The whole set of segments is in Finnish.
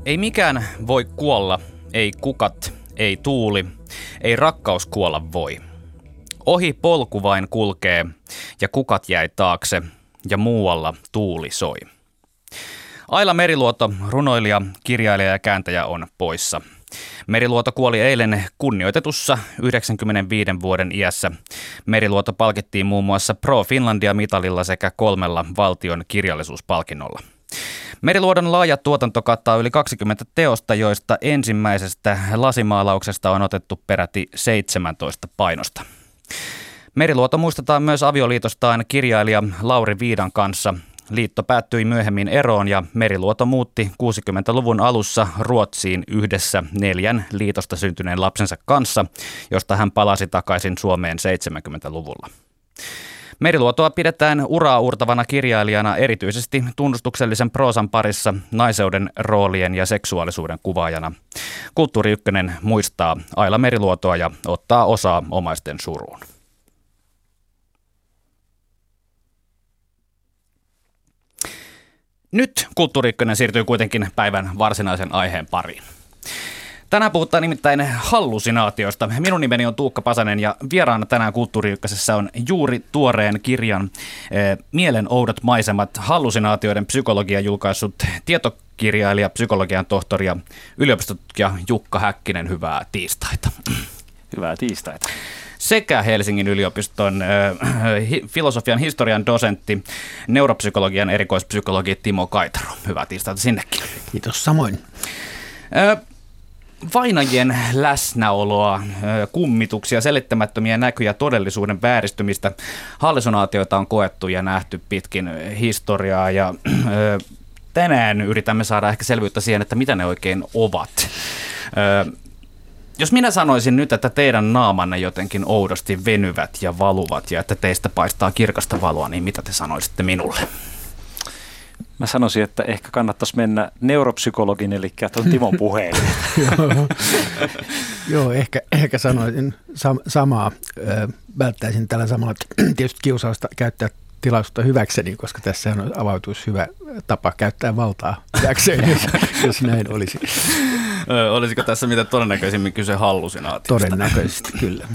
Ei mikään voi kuolla, ei kukat, ei tuuli, ei rakkaus kuolla voi. Ohi polku vain kulkee, ja kukat jäi taakse, ja muualla tuuli soi. Aila Meriluoto, runoilija, kirjailija ja kääntäjä on poissa. Meriluoto kuoli eilen kunnioitetussa 95 vuoden iässä. Meriluoto palkittiin muun muassa Pro Finlandia-mitalilla sekä 3 valtion kirjallisuuspalkinnolla. Meriluodon laaja tuotanto kattaa yli 20 teosta, joista ensimmäisestä lasimaalauksesta on otettu peräti 17 painosta. Meriluoto muistetaan myös avioliitostaan kirjailija Lauri Viidan kanssa. Liitto päättyi myöhemmin eroon ja Meriluoto muutti 60-luvun alussa Ruotsiin yhdessä 4 liitosta syntyneen lapsensa kanssa, josta hän palasi takaisin Suomeen 70-luvulla. Meriluotoa pidetään uraa uurtavana kirjailijana erityisesti tunnustuksellisen proosan parissa naiseuden roolien ja seksuaalisuuden kuvaajana. Kulttuuri Ykkönen muistaa Aila Meriluotoa ja ottaa osaa omaisten suruun. Nyt Kulttuuri Ykkönen siirtyy kuitenkin päivän varsinaisen aiheen pariin. Tänään puhutaan nimittäin hallusinaatioista. Minun nimeni on Tuukka Pasanen ja vieraana tänään Kulttuuri Ykkösessä on juuri tuoreen kirjan Mielen oudot maisemat hallusinaatioiden psykologia julkaissut tietokirjailija, psykologian tohtori ja yliopistotutkija Jukka Häkkinen. Hyvää tiistaita. Hyvää tiistaita. Sekä Helsingin yliopiston filosofian historian dosentti, neuropsykologian erikoispsykologi Timo Kaitaro. Hyvää tiistaita sinnekin. Kiitos samoin. Vainajien läsnäoloa, kummituksia, selittämättömiä näkyjä, todellisuuden vääristymistä, hallusinaatioita on koettu ja nähty pitkin historiaa ja tänään yritämme saada ehkä selvyyttä siihen, että mitä ne oikein ovat. Jos minä sanoisin nyt, että teidän naamanne jotenkin oudosti venyvät ja valuvat ja että teistä paistaa kirkasta valoa, niin mitä te sanoisitte minulle? Mä sanoisin, että ehkä kannattaisi mennä neuropsykologin, eli tuon Timon puheelle. Joo, ehkä sanoisin samaa. Välttäisin tällä samalla tietysti kiusausta käyttää tilaisuutta hyväkseni, koska tässä avautuisi hyvä tapa käyttää valtaa hyväkseni, jos näin olisi. Olisiko tässä mitä todennäköisimmin kyse hallusinaatiosta? Todennäköisesti, kyllä.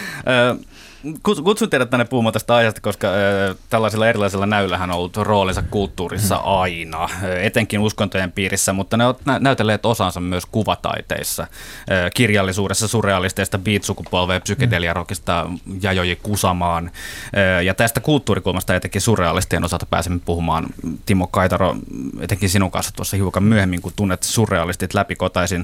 Kutsun teidät tänne puhumaan tästä aiheesta, koska tällaisilla erilaisilla näyllähän on ollut roolinsa kulttuurissa aina, etenkin uskontojen piirissä, mutta ne ovat näytelleet osansa myös kuvataiteissa, kirjallisuudessa, surrealisteista, beat-sukupolvea, psykedeliarokista Yajoji Kusamaan. Ja tästä kulttuurikulmasta etenkin surrealistien osalta pääsemme puhumaan, Timo Kaitaro, etenkin sinun kanssa tuossa hiukan myöhemmin, kun tunnet surrealistit läpikotaisin.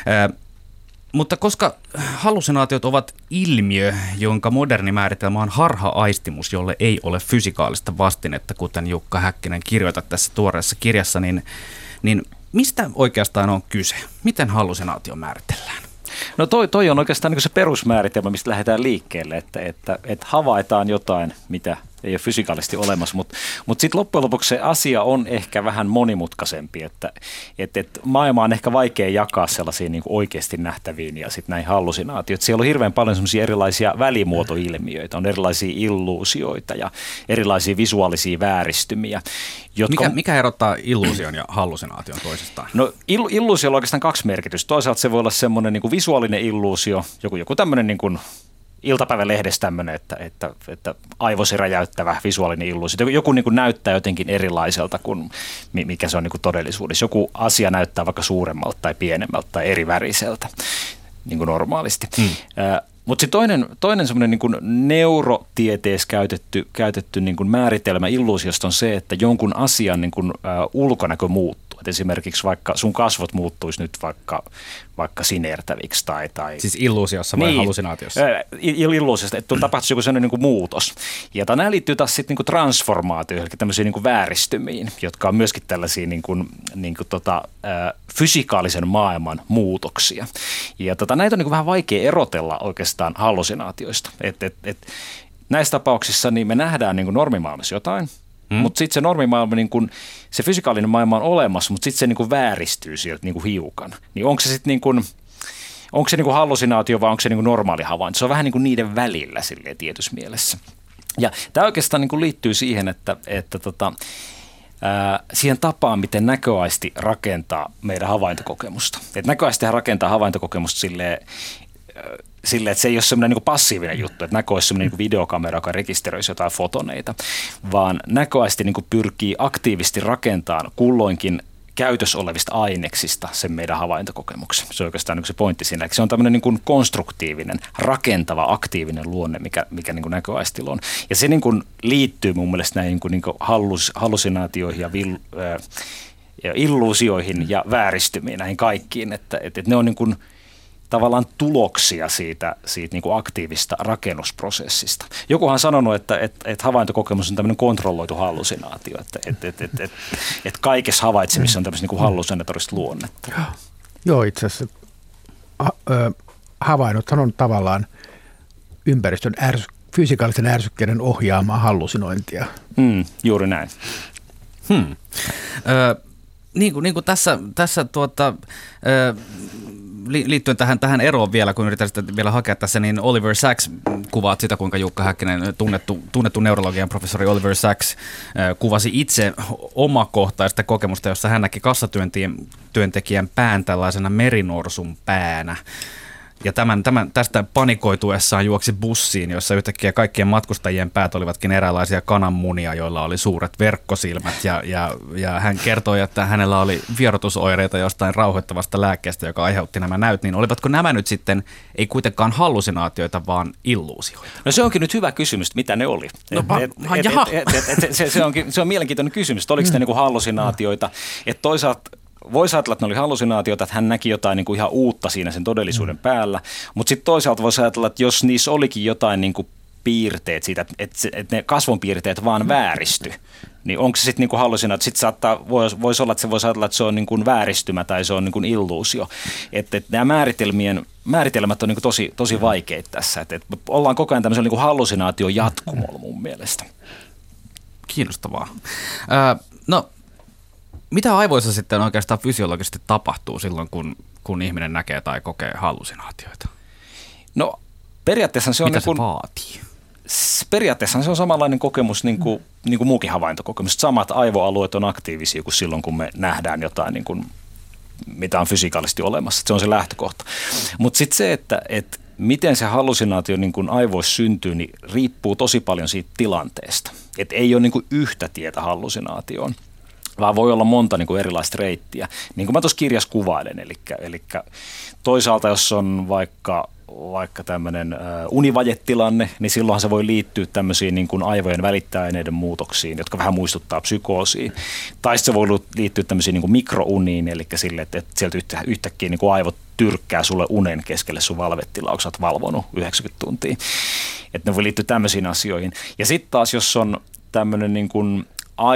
Mutta koska hallusinaatiot ovat ilmiö, jonka moderni määritelmä on harha-aistimus, jolle ei ole fysikaalista vastinetta, kuten Jukka Häkkinen kirjoitat tässä tuoreessa kirjassa, niin mistä oikeastaan on kyse? Miten hallusinaatio määritellään? No toi on oikeastaan niin kuin se perusmääritelmä, mistä lähdetään liikkeelle, että havaitaan jotain, mitä ei ole fysikaalisesti olemassa, mutta sitten loppujen lopuksi se asia on ehkä vähän monimutkaisempi, että maailma on ehkä vaikea jakaa sellaisiin niin kuin oikeasti nähtäviin ja sitten näihin hallusinaatioihin. Siellä on hirveän paljon sellaisia erilaisia välimuotoilmiöitä, on erilaisia illuusioita ja erilaisia visuaalisia vääristymiä. Mikä erottaa illuusion ja hallusinaation toisistaan? No illuusiolla on oikeastaan 2 merkitystä. Toisaalta se voi olla semmoinen niin kuin visuaalinen illuusio, joku tämmöinen niin kuin iltapäivälehdessä tämmöinen, että aivosi räjäyttävä visuaalinen illuusio. Joku niin kuin näyttää jotenkin erilaiselta kuin mikä se on niin kuin todellisuudessa. Joku asia näyttää vaikka suuremmalta tai pienemmältä tai eri väriseltä niin kuin normaalisti. Mutta sitten toinen semmoinen niin kuin neurotieteessä käytetty niin kuin määritelmä illuusiosta on se, että jonkun asian niin kuin ulkonäkö muuttuu. Et esimerkiksi vaikka sun kasvot muuttuisi nyt vaikka sinertäviksi tai siis illuusiossa vai hallusinaatiossa? Illuusiosta, että tapahtuisi joku sellainen niin kuin muutos. Ja nämä liittyy taas sitten niin kuin transformaatioihin, eli tämmöisiin niin kuin vääristymiin, jotka on myöskin tällaisia fysikaalisen maailman muutoksia. Ja näitä on niin kuin vähän vaikea erotella oikeastaan hallusinaatioista. Näissä tapauksissa niin me nähdään niin kuin normimaailmassa jotain, mutta sitten se normimaailma, niin kun, se fysikaalinen maailma on olemassa, mutta sitten se niin kun vääristyy sieltä niin kun hiukan. Niin onko se sitten niin kun, onko se niin kun hallusinaatio vai onko se niin kun normaali havainto? Se on vähän niin kuin niiden välillä silleen tietyssä mielessä. Ja tämä oikeastaan niin kun liittyy siihen, että siihen tapaan, miten näköaisti rakentaa meidän havaintokokemusta. Et näköaistihan rakentaa havaintokokemusta silleen, että se ei ole semmoinen niin passiivinen juttu, että näkö olisi semmoinen niin videokamera, joka rekisteröisi jotain fotoneita, vaan näköaisti niin pyrkii aktiivisesti rakentamaan kulloinkin käytössä olevista aineksista sen meidän havaintokokemuksen. Se on oikeastaan se pointti siinä. Se on tämmöinen niin kuin konstruktiivinen, rakentava, aktiivinen luonne, mikä niin kuin näköaistilla on. Ja se niin kuin liittyy mun mielestä näihin niin kuin hallusinaatioihin ja illuusioihin ja vääristymiin, näihin kaikkiin, että ne on niin kuin tavallaan tuloksia siitä niin kuin aktiivista rakennusprosessista. Jokuhan on sanonut, että havaintokokemus on tämmöinen kontrolloitu hallusinaatio, että kaikessa havaitsemissa on tämmöistä niin kuin hallusinatorista luonnetta. Joo, itse asiassa havainnothan on tavallaan ympäristön fysikaalisten ärsykkeiden ohjaamaa hallusinointia. Juuri näin. Niin kuin tässä liittyen tähän eroon vielä, kun yritän sitä vielä hakea tässä, niin Oliver Sacks kuvaat sitä, kuinka Jukka Häkkinen, tunnettu neurologian professori Oliver Sacks, kuvasi itse omakohtaista kokemusta, jossa hän näki kassatyöntekijän pään tällaisena merinorsun päänä. Ja tästä panikoituessaan juoksi bussiin, jossa yhtäkkiä kaikkien matkustajien päät olivatkin eräänlaisia kananmunia, joilla oli suuret verkkosilmät. Ja hän kertoi, että hänellä oli vierotusoireita jostain rauhoittavasta lääkkeestä, joka aiheutti nämä näyt. Niin olivatko nämä nyt sitten, ei kuitenkaan hallusinaatioita, vaan illuusioita? No se onkin nyt hyvä kysymys, mitä ne oli. Se on mielenkiintoinen kysymys, oliko ne niin kuin hallusinaatioita, että toisaalta voisi ajatella, että ne oli hallusinaatioita, että hän näki jotain niin kuin ihan uutta siinä sen todellisuuden päällä, mutta sitten toisaalta voisi ajatella, että jos niissä olikin jotain niin kuin piirteet siitä, että ne kasvonpiirteet vaan vääristy, niin onko se sitten niin kuin hallusinaatio? Sitten voisi olla, että se voisi ajatella, että se on niin kuin vääristymä tai se on niin kuin illuusio. Että nämä määritelmät on niin kuin tosi vaikeita tässä. Että ollaan koko ajan tämmöisellä niin kuin hallusinaation jatkumolla mun mielestä. Kiinnostavaa. No, mitä aivoissa sitten oikeastaan fysiologisesti tapahtuu silloin, kun ihminen näkee tai kokee hallusinaatioita? No periaatteessa se on mitä se vaatii? Periaatteessa se on samanlainen kokemus niin kuin muukin havaintokokemus. Samat aivoalueet on aktiivisia kuin silloin, kun me nähdään jotain, niin kuin, mitä on fysikaalisesti olemassa. Se on se lähtökohta. Mutta sitten se, että miten se hallusinaatio niin kuin aivoissa syntyy, niin riippuu tosi paljon siitä tilanteesta. Et ei ole niin kuin yhtä tietä hallusinaatioon, vaan voi olla monta niin kuin erilaista reittiä. Niin kuin mä tuossa kirjassa kuvailen, eli toisaalta jos on vaikka tämmöinen univajetilanne, niin silloinhan se voi liittyä tämmöisiin niin kuin aivojen välittäjäaineiden muutoksiin, jotka vähän muistuttaa psykoosia. Tai se voi liittyä tämmöisiin niin kuin mikrouniin, eli sille, että sieltä yhtäkkiä niin kuin aivot tyrkkää sulle unen keskelle sun valvetilaa, kun sä oot valvonut 90 tuntia. Että ne voi liittyä tämmöisiin asioihin. Ja sitten taas, jos on tämmöinen niin kuin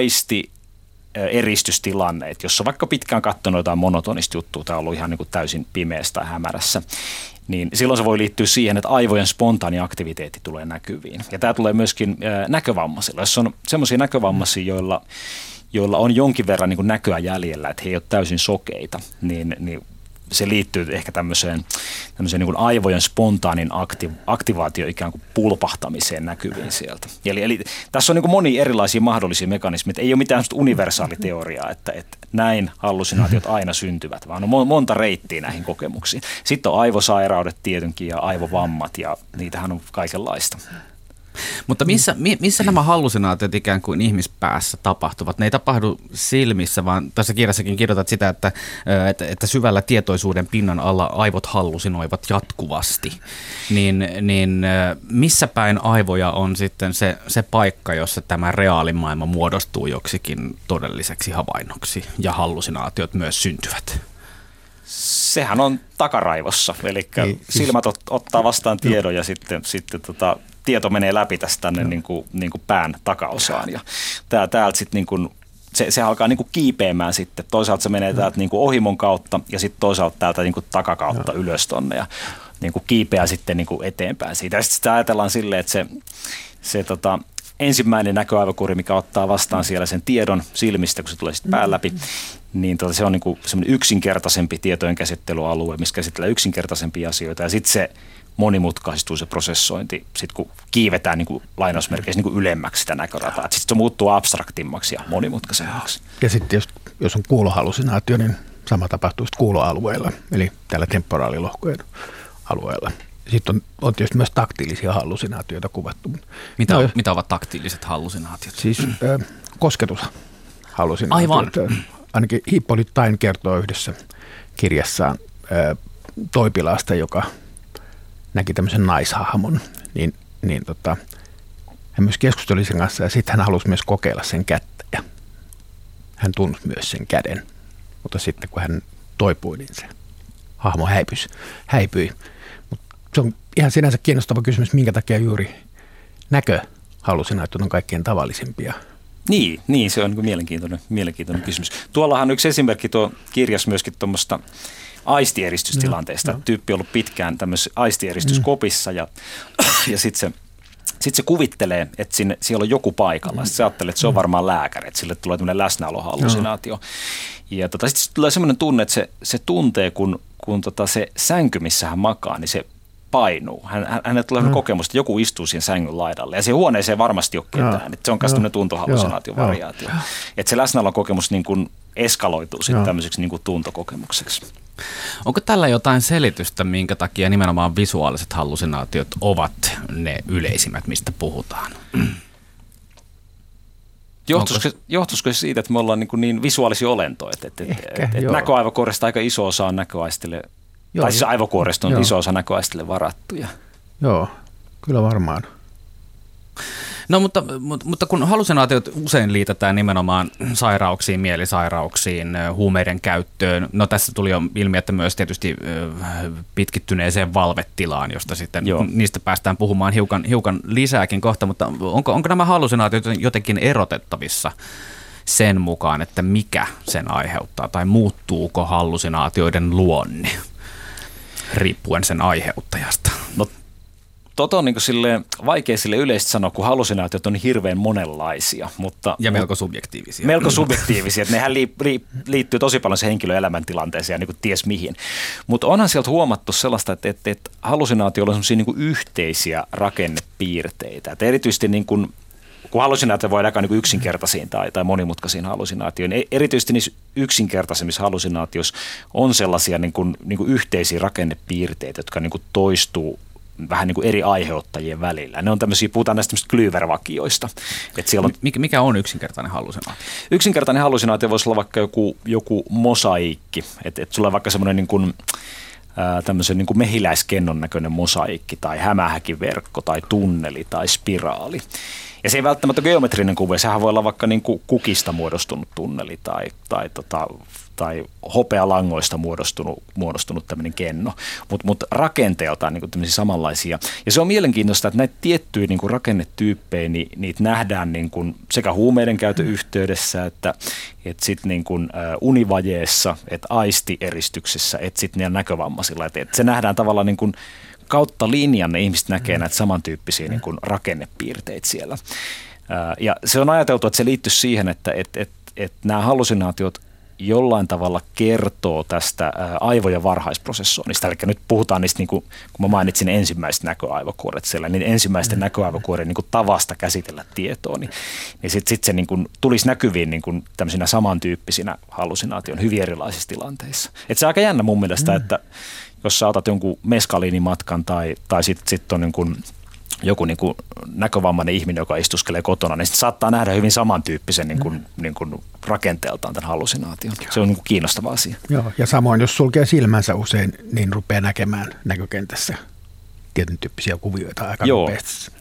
eristystilanne, että jos on vaikka pitkään katsonut jotain monotonista juttua tai ollut ihan niin kuin täysin pimeässä tai hämärässä, niin silloin se voi liittyä siihen, että aivojen spontaani aktiviteetti tulee näkyviin. Ja tämä tulee myöskin näkövammaisilla. Jos on semmoisia näkövammaisia, joilla on jonkin verran niin kuin näköä jäljellä, että he ei ole täysin sokeita, niin se liittyy ehkä tämmöiseen niin kuin aivojen spontaanin aktivaatio ikään kuin pulpahtamiseen näkyviin sieltä. Eli tässä on niin kuin monia erilaisia mahdollisia mekanismeja. Ei ole mitään universaaliteoriaa, että näin hallusinaatiot aina syntyvät, vaan on monta reittiä näihin kokemuksiin. Sitten on aivosairaudet tietenkin ja aivovammat ja niitähän on kaikenlaista. Mutta missä nämä hallusinaatiot ikään kuin ihmispäässä tapahtuvat? Ne ei tapahdu silmissä, vaan tässä kirjassakin kirjoitat sitä, että syvällä tietoisuuden pinnan alla aivot hallusinoivat jatkuvasti. Niin missä päin aivoja on sitten se paikka, jossa tämä reaalimaailma muodostuu joksikin todelliseksi havainnoksi ja hallusinaatiot myös syntyvät? Sehän on takaraivossa, eli silmät ottaa vastaan tiedon ja sitten tieto menee läpi tästä tänne niin kuin pään takaosaan ja täältä sitten niin kuin se alkaa niin kuin kiipeämään sitten. Toisaalta se menee täältä niin kuin ohimon kautta ja sitten toisaalta täältä niin kuin takakautta ylös tonne ja niin kuin kiipeää sitten niin kuin eteenpäin siitä. Ja sitten sitä ajatellaan silleen, että se ensimmäinen näköaivokuri, mikä ottaa vastaan siellä sen tiedon silmistä, kun se tulee sitten pään läpi, niin se on niin kuin semmoinen yksinkertaisempi tietojen käsittelyalue, missä käsitellään yksinkertaisempia asioita ja sitten se monimutkaistuu se prosessointi, sit kun kiivetään niin kuin lainausmerkeissä niin kuin ylemmäksi sitä näkörataa. Sitten se muuttuu abstraktimmaksi ja monimutkaisemmaksi. Ja sitten jos on kuulohallusinaatio, niin sama tapahtuu kuuloalueella, eli tällä temporaalilohkojen alueella. Sitten on tietysti myös taktiilisia hallusinaatioita kuvattu. Mitä ovat taktiiliset hallusinaatiot? Siis kosketushallusinaatiot. Aivan. Ainakin Hippolyte Taine kertoo yhdessä kirjassaan Toipilaasta, joka näki tämmöisen naishahmon, hän myös keskusteli sen kanssa ja sitten hän halusi myös kokeilla sen kättä ja hän tunsi myös sen käden, mutta sitten kun hän toipui, niin se hahmo häipyi. Mut se on ihan sinänsä kiinnostava kysymys, minkä takia juuri näköhallusinaatiot on kaikkein tavallisimpia. Niin, se on niin mielenkiintoinen kysymys. Tuollahan on yksi esimerkki tuo kirjas myöskin tuommoista aistieриstystilanteesta. Tyyppi on ollut pitkään tämmöisessä aistieриstyskopissa ja sitten se kuvittelee, että siellä on joku paikalla. Sitten se ajattelee, että se on varmaan lääkäri, että sille tulee tämmöinen läsnäolohallusinaatio. Ja sitten tulee semmoinen tunne, että se tuntee, kun se sänky, missä hän makaa, niin se painuu. Hänelle tulee kokemus, että joku istuu siinä sängyn laidalle. Ja siihen huoneeseen varmasti ole ketään. Se on myös tämmöinen tuntohallusinaatiovariaatio. Että se läsnäolon kokemus niin kuin eskaloituu sitten tämmöiseksi niin kuin tuntokokemukseksi. Onko tällä jotain selitystä, minkä takia nimenomaan visuaaliset hallusinaatiot ovat ne yleisimmät, mistä puhutaan? Johtuisiko se siitä, että me ollaan niin visuaalisia olentoja, että näköaivokuoresta aika iso osa on näköaistille, tai siis aivokuoresta on iso osa näköaistille varattuja? Joo, kyllä varmaan. No mutta kun hallusinaatiot usein liitetään nimenomaan sairauksiin, mielisairauksiin, huumeiden käyttöön. No tässä tuli jo ilmi, että myös tietysti pitkittyneeseen valvetilaan, josta sitten niistä päästään puhumaan hiukan lisääkin kohta. Mutta onko nämä hallusinaatiot jotenkin erotettavissa sen mukaan, että mikä sen aiheuttaa tai muuttuuko hallusinaatioiden luonne riippuen sen aiheuttajasta? No, on niin vaikea sille yleisesti sanoa, kun hallusinaatiot on hirveän monenlaisia. Ja melko subjektiivisia. Melko subjektiivisia, että nehän liittyy tosi paljon se henkilön elämäntilanteeseen ja niin kuin ties mihin. Mutta onhan sieltä huomattu sellaista, että hallusinaatioilla on sellaisia niin kuin yhteisiä rakennepiirteitä. Että erityisesti niin kuin, kun hallusinaatio voi jakaa niin kuin yksinkertaisiin tai monimutkaisiin hallusinaatioihin, erityisesti niissä yksinkertaisemmissa hallusinaatioissa on sellaisia niin kuin yhteisiä rakennepiirteitä, jotka niin kuin toistuu vähän niin kuin eri aiheuttajien välillä. Ne on tämmöisiä, puhutaan näistä Klüver-vakioista. Mikä on yksinkertainen hallusinaatio? Yksinkertainen hallusinaatio voisi olla vaikka joku mosaiikki. Että sulla on vaikka semmoinen niin kuin, tämmöisen niin kuin mehiläiskennon näköinen mosaiikki tai hämähäkiverkko tai tunneli tai spiraali. Ja se ei välttämättä geometrinen kuva, sehän voi olla vaikka niin kuin kukista muodostunut tunneli tai hopealangoista muodostunut tämmöinen kenno, mutta rakenteeltaan niin kuin tämmöisiä samanlaisia. Ja se on mielenkiintoista, että näitä tiettyjä niin kuin rakennetyyppejä, niitä nähdään niin kuin sekä huumeiden käytön yhteydessä, että sitten niin kuin univajeessa, että aistieristyksessä, että sitten niillä näkövammaisilla. Että se nähdään tavallaan niin kuin kautta linjan ne ihmiset näkee näitä samantyyppisiä niin kuin rakennepiirteitä siellä. Ja se on ajateltu, että se liittyy siihen, että nämä hallusinaatiot jollain tavalla kertoo tästä aivojen varhaisprosessoinnista. Eli nyt puhutaan niistä, niin kuin, kun mä mainitsin ensimmäiset näköaivokuoret siellä, niin ensimmäisten näköaivokuoren niin kuin tavasta käsitellä tietoa, niin sitten se niin kuin tulisi näkyviin niin kuin tämmöisinä samantyyppisinä hallusinaation hyvin erilaisissa tilanteissa. Et se on aika jännä mun mielestä, että jos sä otat jonkun meskaliinimatkan tai sitten on niin kuin joku niin kuin näkövammainen ihminen, joka istuskelee kotona, niin saattaa nähdä hyvin samantyyppisen niin kuin rakenteeltaan tämän hallusinaation. Se on niin kuin kiinnostava asia. Joo, ja samoin jos sulkee silmänsä usein, niin rupeaa näkemään näkökentässä tietyn tyyppisiä kuvioita aika nopeasti.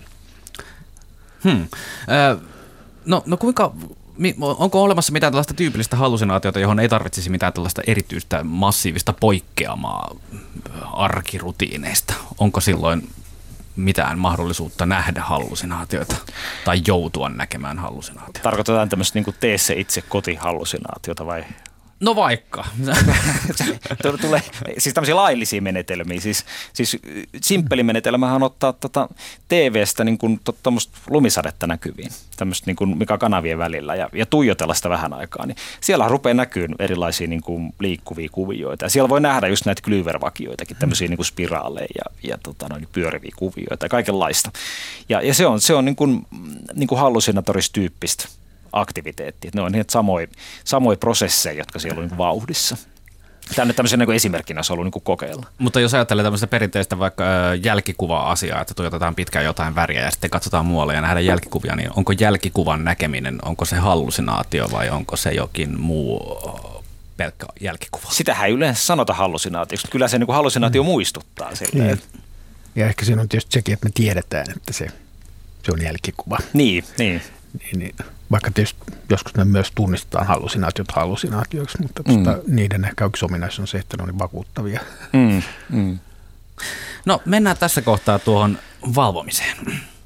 No kuinka... Onko olemassa mitään tällaista tyypillistä hallusinaatiota, johon ei tarvitsisi mitään tällaista erityistä massiivista poikkeamaa arkirutiineista? Onko silloin mitään mahdollisuutta nähdä hallusinaatioita tai joutua näkemään hallusinaatioita? Tarkoitetaan tämmöistä niin kuin tee se itse kotihallusinaatiota vai? No vaikka. Tulee siis tämmöisiä laillisia menetelmiä. Siis simppelimenetelmähän on ottaa TV-stä niin kuin lumisadetta näkyviin, tämmöistä niin kuin mikä kanavien välillä ja tuijotella sitä vähän aikaa. Niin siellä rupeaa näkyyn erilaisia niin kuin liikkuvia kuvioita. Ja siellä voi nähdä just näitä Klüver-vakioitakin, tämmöisiä niin kuin spiraaleja ja pyöriviä kuvioita ja kaikenlaista. Ja se on niin kuin hallusinatoristyyppistä aktiviteettia. Ne on niitä samoja prosesseja, jotka siellä on niin vauhdissa. Tämä on nyt tämmöisen niin esimerkkinä olisi ollut niin kokeilla. Mutta jos ajattelee tämmöistä perinteistä vaikka jälkikuva-asiaa, että tuijotetaan pitkään jotain väriä ja sitten katsotaan muualle ja nähdään jälkikuvia, niin onko jälkikuvan näkeminen, onko se hallusinaatio vai onko se jokin muu pelkkä jälkikuva? Sitähän ei yleensä sanota hallusinaatioksi, kyllä se niin kuin hallusinaatio muistuttaa silleen. Niin. Ja ehkä siinä on tietysti sekin, että me tiedetään, että se on jälkikuva. Niin. Niin, vaikka tietysti joskus ne myös tunnistetaan hallusinaatioiksi, mutta niiden ehkä yksi ominaisuus on se, että ne on niin vakuuttavia. No mennään tässä kohtaa tuohon valvomiseen.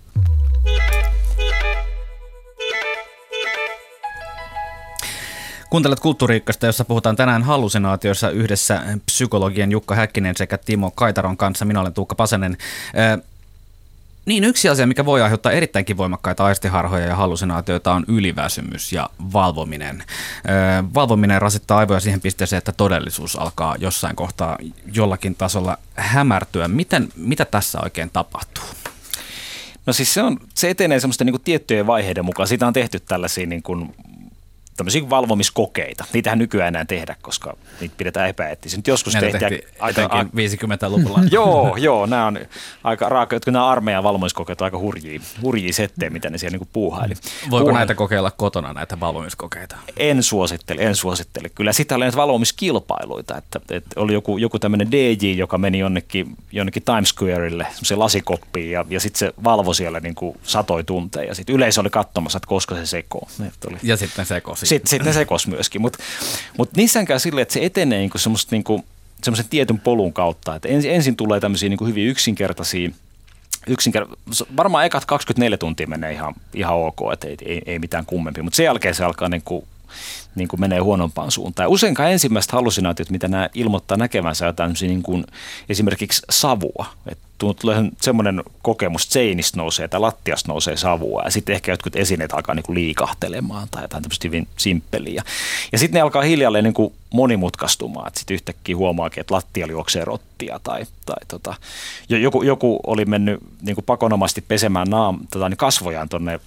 Kuuntelet Kulttuuri Ykköstä, jossa puhutaan tänään hallusinaatioissa yhdessä psykologien Jukka Häkkinen sekä Timo Kaitaron kanssa. Minä olen Tuukka Pasanen. Niin, yksi asia, mikä voi aiheuttaa erittäinkin voimakkaita aistiharhoja ja hallusinaatioita on yliväsymys ja valvominen. Valvominen rasittaa aivoja siihen pisteeseen, että todellisuus alkaa jossain kohtaa jollakin tasolla hämärtyä. Mitä tässä oikein tapahtuu? No siis se etenee semmoisten niin kuin tiettyjen vaiheiden mukaan. Siitä on tehty tällaisia niin kuin tämmöisiä valvomiskokeita. Niitähän nykyään enää tehdä, koska niitä pidetään epäeettisiä. Joskus tehtiin aika 50-luvulla. Joo, nämä on aika raaka, jotka nämä armeijan valvomiskokeet on aika hurjia settejä, mitä ne siellä niinku puuhaili. Voiko näitä kokeilla kotona, näitä valvomiskokeita? En suosittele. Kyllä sitä oli näitä valvomiskilpailuita, että oli joku tämmöinen DJ, joka meni jonnekin Times Squarelle, semmoiseen lasikoppiin ja sitten se valvoi siellä niinku satoi tunteja. Ja sitten yleisö oli katsomassa, että koska se sekoo. Ja sitten sekosi. Sitten ne sekosi myöskin, mutta niissähän käy silleen, että se etenee niinku semmoisen tietyn polun kautta, että ensin tulee tämmöisiä niinku hyvin yksinkertaisia, varmaan ekat 24 tuntia menee ihan ok, että ei mitään kummempia, mutta sen jälkeen se alkaa niin kuin menee huonompaan suuntaan. Ja useinkaan ensimmäiset hallusinaatiot, mitä nämä ilmoittaa näkevänsä, jotain niin kuin esimerkiksi savua. Että tulee semmoinen kokemus, että seinistä nousee tai lattiasta nousee savua ja sitten ehkä jotkut esineet alkaa niin kuin liikahtelemaan tai jotain tämmöistä hyvin simppeliä. Ja sitten ne alkaa hiljalleen niin kuin monimutkaistumaan, että sitten yhtäkkiä huomaakin, että lattialla juoksee rottia tai joku oli mennyt niin kuin pakonomaisesti pesemään kasvojaan tuonne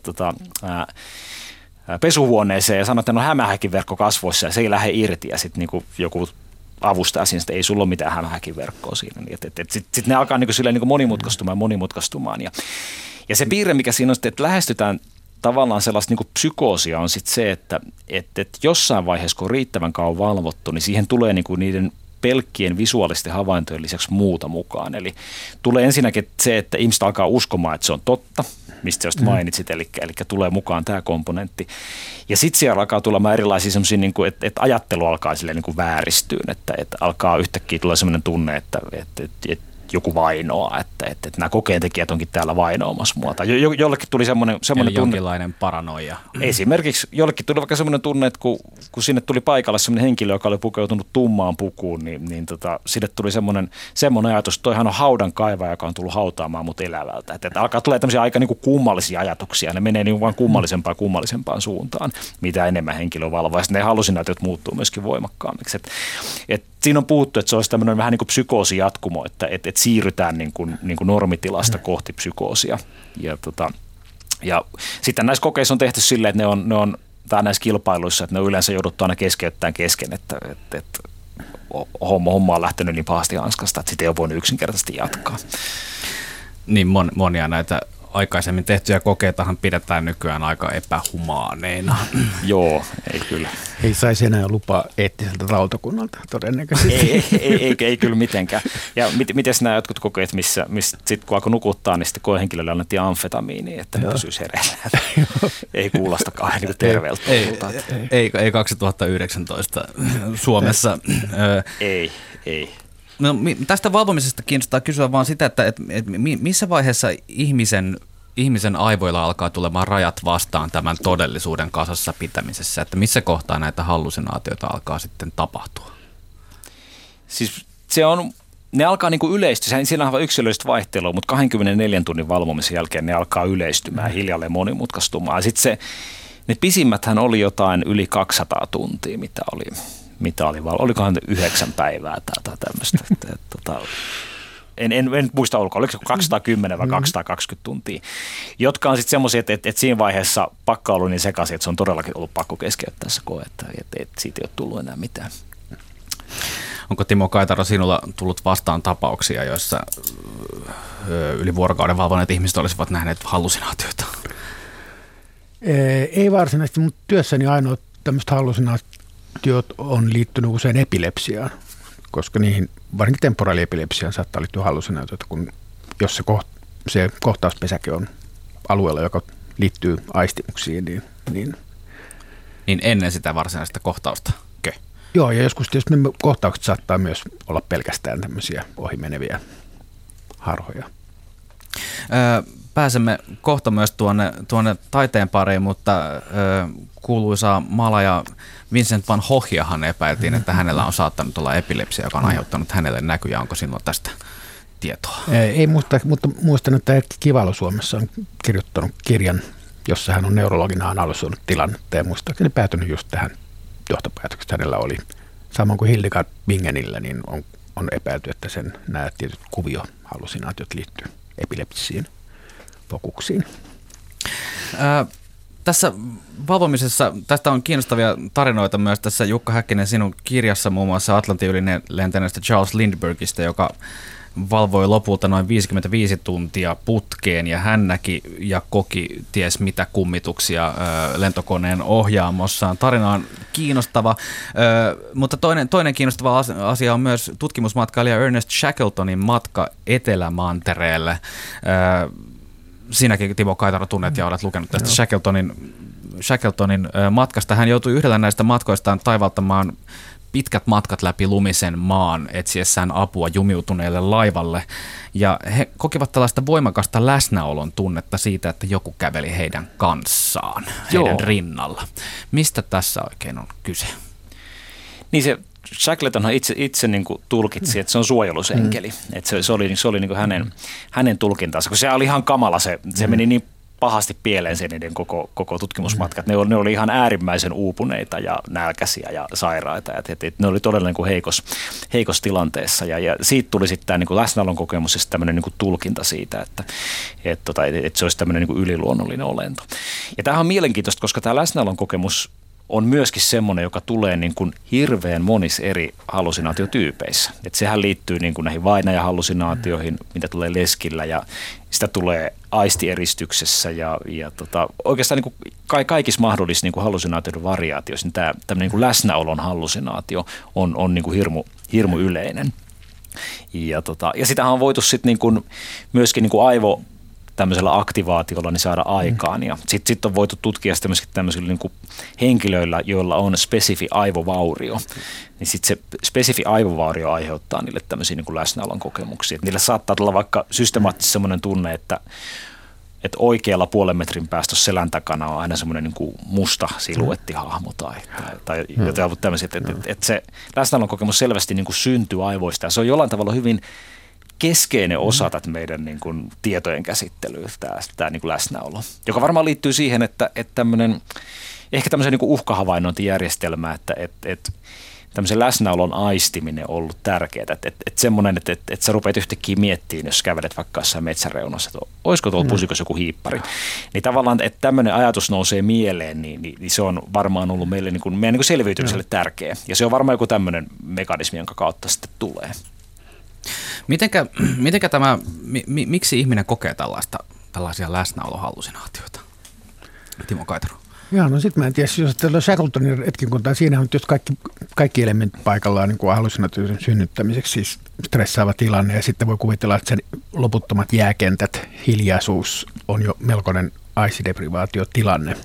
pesuhuoneeseen ja sanoi, että no hämähäkinverkko kasvoissa ja se ei lähde irti ja sitten niinku joku avustaa siinä, että ei sulla ole mitään hämähäkinverkkoa siinä. Sitten ne alkaa niinku monimutkaistumaan. Ja se piirre, mikä siinä on sitten, että lähestytään tavallaan sellaista niinku psykoosia on sitten se, että jossain vaiheessa, kun on riittävän kauan valvottu, niin siihen tulee niinku niiden pelkkien visuaalisten havaintojen lisäksi muuta mukaan. Eli tulee ensinnäkin se, että ihmiset alkaa uskomaan, että se on totta, mistä just mainitsit, eli tulee mukaan tämä komponentti. Ja sitten siellä alkaa tulemaan erilaisia semmoisia, niin että ajattelu alkaa silleen niin kuin vääristyä, että alkaa yhtäkkiä tulla semmoinen tunne, että joku vainoaa, että nämä kokeentekijät onkin täällä vainoamassa mua. Tai jollekin tuli semmoinen tunne. Jonkinlainen paranoia. Esimerkiksi jollekin tuli vaikka semmoinen tunne, että kun sinne tuli paikalle semmoinen henkilö, joka oli pukeutunut tummaan pukuun, niin sinne tuli semmoinen ajatus, että toihan on haudan kaiva, joka on tullut hautaamaan mut elävältä. Että alkaa tulee tämmöisiä aika niin kuin kummallisia ajatuksia. Ne menee niin vaan kummallisempaan suuntaan, mitä enemmän henkilö valvoo. Ja sitten ne hallusinaatiot muuttuu myöskin voimakkaammiksi. Siinä on puhuttu, että se olisi tämmöinen vähän niin kuin psykoosijatkumo, että siirrytään niin kuin normitilasta kohti psykoosia. Ja sitten näissä kokeissa on tehty silleen, että ne on näissä kilpailuissa, että ne on yleensä jouduttu aina keskeyttämään kesken, että homma on lähtenyt niin pahasti hanskasta, että sitä ei ole voinut yksinkertaisesti jatkaa. Niin monia näitä aikaisemmin tehtyjä kokeitahan pidetään nykyään aika epähumaaneina. Joo, ei kyllä. Ei saisi enää lupaa eettiseltä lautakunnalta todennäköisesti. Ei kyllä mitenkään. Ja miten nämä jotkut kokeet, missä sitten kun alkoi nukuttaa, niin sitten koehenkilölle annettiin amfetamiiniä, että ne pysyisi hereillä. Ei kuulosta kauhean niin terveeltä. Ei 2019 Suomessa. Ei. No, tästä valvomisesta kiinnostaa kysyä vaan sitä, että missä vaiheessa ihmisen ihmisen aivoilla alkaa tulemaan rajat vastaan tämän todellisuuden kasassa pitämisessä, että missä kohtaa näitä hallusinaatioita alkaa sitten tapahtua? Siis ne alkaa niin kuin yleistyä, siinä on yksilöllistä vaihtelua, mutta 24 tunnin valvomisen jälkeen ne alkaa yleistymään, hiljalleen monimutkaistumaan. Sitten ne pisimmäthän oli jotain yli 200 tuntia, mitä oli olikohan 9 päivää tai tämmöistä. En muista ulkoa, oliko se 210 vai 220 tuntia, jotka on sitten semmoisia, että siinä vaiheessa pakka on ollut niin sekaisin, että se on todellakin ollut pakko keskeyttää se koe, että siitä ei ole tullut enää mitään. Onko Timo Kaitaro sinulla tullut vastaan tapauksia, joissa yli vuorokauden valvoneet ihmiset olisivat nähneet hallusinaatioita? Ei varsinaisesti, mutta työssäni ainoa tämmöistä hallusinaatiot on liittynyt usein epilepsiaan, koska niihin, varsinkin temporaaliepilepsiaan saattaa liittyä hallusinaatioita, jos se kohtauspesäke on alueella, joka liittyy aistimuksiin, niin ennen sitä varsinaista kohtausta. Joo, ja joskus tietysti ne kohtaukset saattaa myös olla pelkästään tämmöisiä ohimeneviä harhoja. Pääsemme kohta myös tuonne taiteen pariin, mutta kuuluisaa maalaja Vincent van Goghiahan epäiltiin, että hänellä on saattanut olla epilepsia, joka on aiheuttanut hänelle näkyjä. Onko sinulla tästä tietoa? Ei muista, mutta muistan, että Erkki Kivalo Suomessa on kirjoittanut kirjan, jossa hän on neurologina analysoinut tilannetta ja muistaakseni päätynyt just tähän johtopäätöksestä. Hänellä oli, samoin kuin Hildegard Bingenillä, niin on epäilty, että nämä tietyt kuviohallusinaatiot liittyy epileptisiin fokuksiin. Tässä valvomisessa, tästä on kiinnostavia tarinoita myös tässä Jukka Häkkinen sinun kirjassa muun muassa Atlantin yli lentäneestä Charles Lindberghistä, joka valvoi lopulta noin 55 tuntia putkeen ja hän näki ja koki ties mitä kummituksia lentokoneen ohjaamossaan. Tarina on kiinnostava, mutta toinen kiinnostava asia on myös tutkimusmatkailija Ernest Shackletonin matka Etelämantereelle. Sinäkin, Timo Kaitaro, tunnet ja olet lukenut tästä Shackletonin matkasta. Hän joutui yhdellä näistä matkoistaan taivaltamaan pitkät matkat läpi lumisen maan etsiessään apua jumiutuneelle laivalle. Ja he kokivat tällaista voimakasta läsnäolon tunnetta siitä, että joku käveli heidän kanssaan, heidän rinnalla. Mistä tässä oikein on kyse? Niin se Shackletonhan itse niin kuin tulkitsi, että se on suojelusenkeli. Että se oli niin kuin hänen tulkintansa, kun se oli ihan kamala, se meni niin pahasti pieleen se niiden koko tutkimusmatkat. Ne oli ihan äärimmäisen uupuneita ja nälkäisiä ja sairaita. Ne oli todella niin kuin heikossa tilanteessa. Ja siitä tuli sitten tämä niin kuin läsnäolon kokemus ja tämmöinen niin kuin tulkinta siitä, että se olisi tämmöinen niin kuin yliluonnollinen olento. Ja tämähän on mielenkiintoista, koska tämä läsnäolon kokemus on myöskin semmoinen, joka tulee niin kuin hirveän monissa eri hallusinaatiotyypeissä. Että sehän liittyy niin kuin näihin vainajahallusinaatioihin, mitä tulee leskillä ja sitä tulee aistieristyksessä ja oikeastaan niin kuin kaikissa mahdollisissa niin kuin hallusinaatioiden variaatioissa niin tämmöinen niin kuin läsnäolon hallusinaatio on niin kuin hirmu yleinen. Ja sitähän on voitu sitten niin kuin myöskin niin kuin tämmöisellä aktivaatiolla niin saada aikaan. Ja sitten on voitu tutkia sitä myöskin tämmöisillä niin kuin henkilöillä, joilla on spesifi aivovaurio. Niin sitten se spesifi aivovaurio aiheuttaa niille tämmöisiä niin kuin läsnäolon kokemuksia. Et niille saattaa olla vaikka systemaattisesti semmoinen tunne, että oikealla puolen metrin päästä selän takana on aina semmoinen niin kuin musta siluettihahmo tai jotain tämmöisiä. Että se läsnäolon kokemus selvästi niin kuin syntyy aivoista ja se on jollain tavalla hyvin keskeinen osa tätä meidän niin kuin tietojen käsittelyä, tämä niin kuin läsnäolo, joka varmaan liittyy siihen, että ehkä tämmöisen niin kuin uhkahavainnointijärjestelmä, että tämmöisen läsnäolon aistiminen on ollut tärkeää, että semmoinen, että sä rupeat yhtäkkiä miettimään, jos kävelet vaikka jossain metsäreunassa, että olisiko tuolla pusikossa joku hiippari, niin tavallaan, että tämmöinen ajatus nousee mieleen, niin se on varmaan ollut meidän niin kuin selviytymiselle tärkeä, ja se on varmaan joku tämmöinen mekanismi, jonka kautta sitten tulee. Mitenkä miksi ihminen kokee tällaisia läsnäolohallusinaatioita? Timo Kaitaro. Joo, no sitten mä en tiedä, jos tällä Shackletonin retkikuntaan, siinä on just kaikki elementit paikallaan niin kuin hallusinaatioiden synnyttämiseksi, siis stressaava tilanne ja sitten voi kuvitella, että sen loputtomat jääkentät, hiljaisuus on jo melkoinen aistideprivaatiotilanne.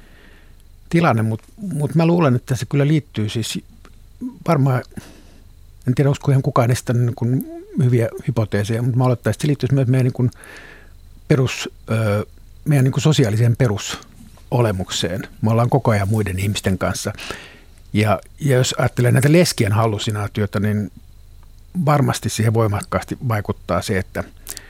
Mutta mä luulen, että se kyllä liittyy siis varmaan, en tiedä usko ihan kukaan estä niin kuin hyviä hypoteeseja, mutta mä olettaisin, että se liittyisi myös meidän niin kuin meidän niin kuin sosiaaliseen perusolemukseen. Me ollaan koko ajan muiden ihmisten kanssa. Ja jos ajattelee näitä leskien hallusinaatioita, niin varmasti siihen voimakkaasti vaikuttaa se, että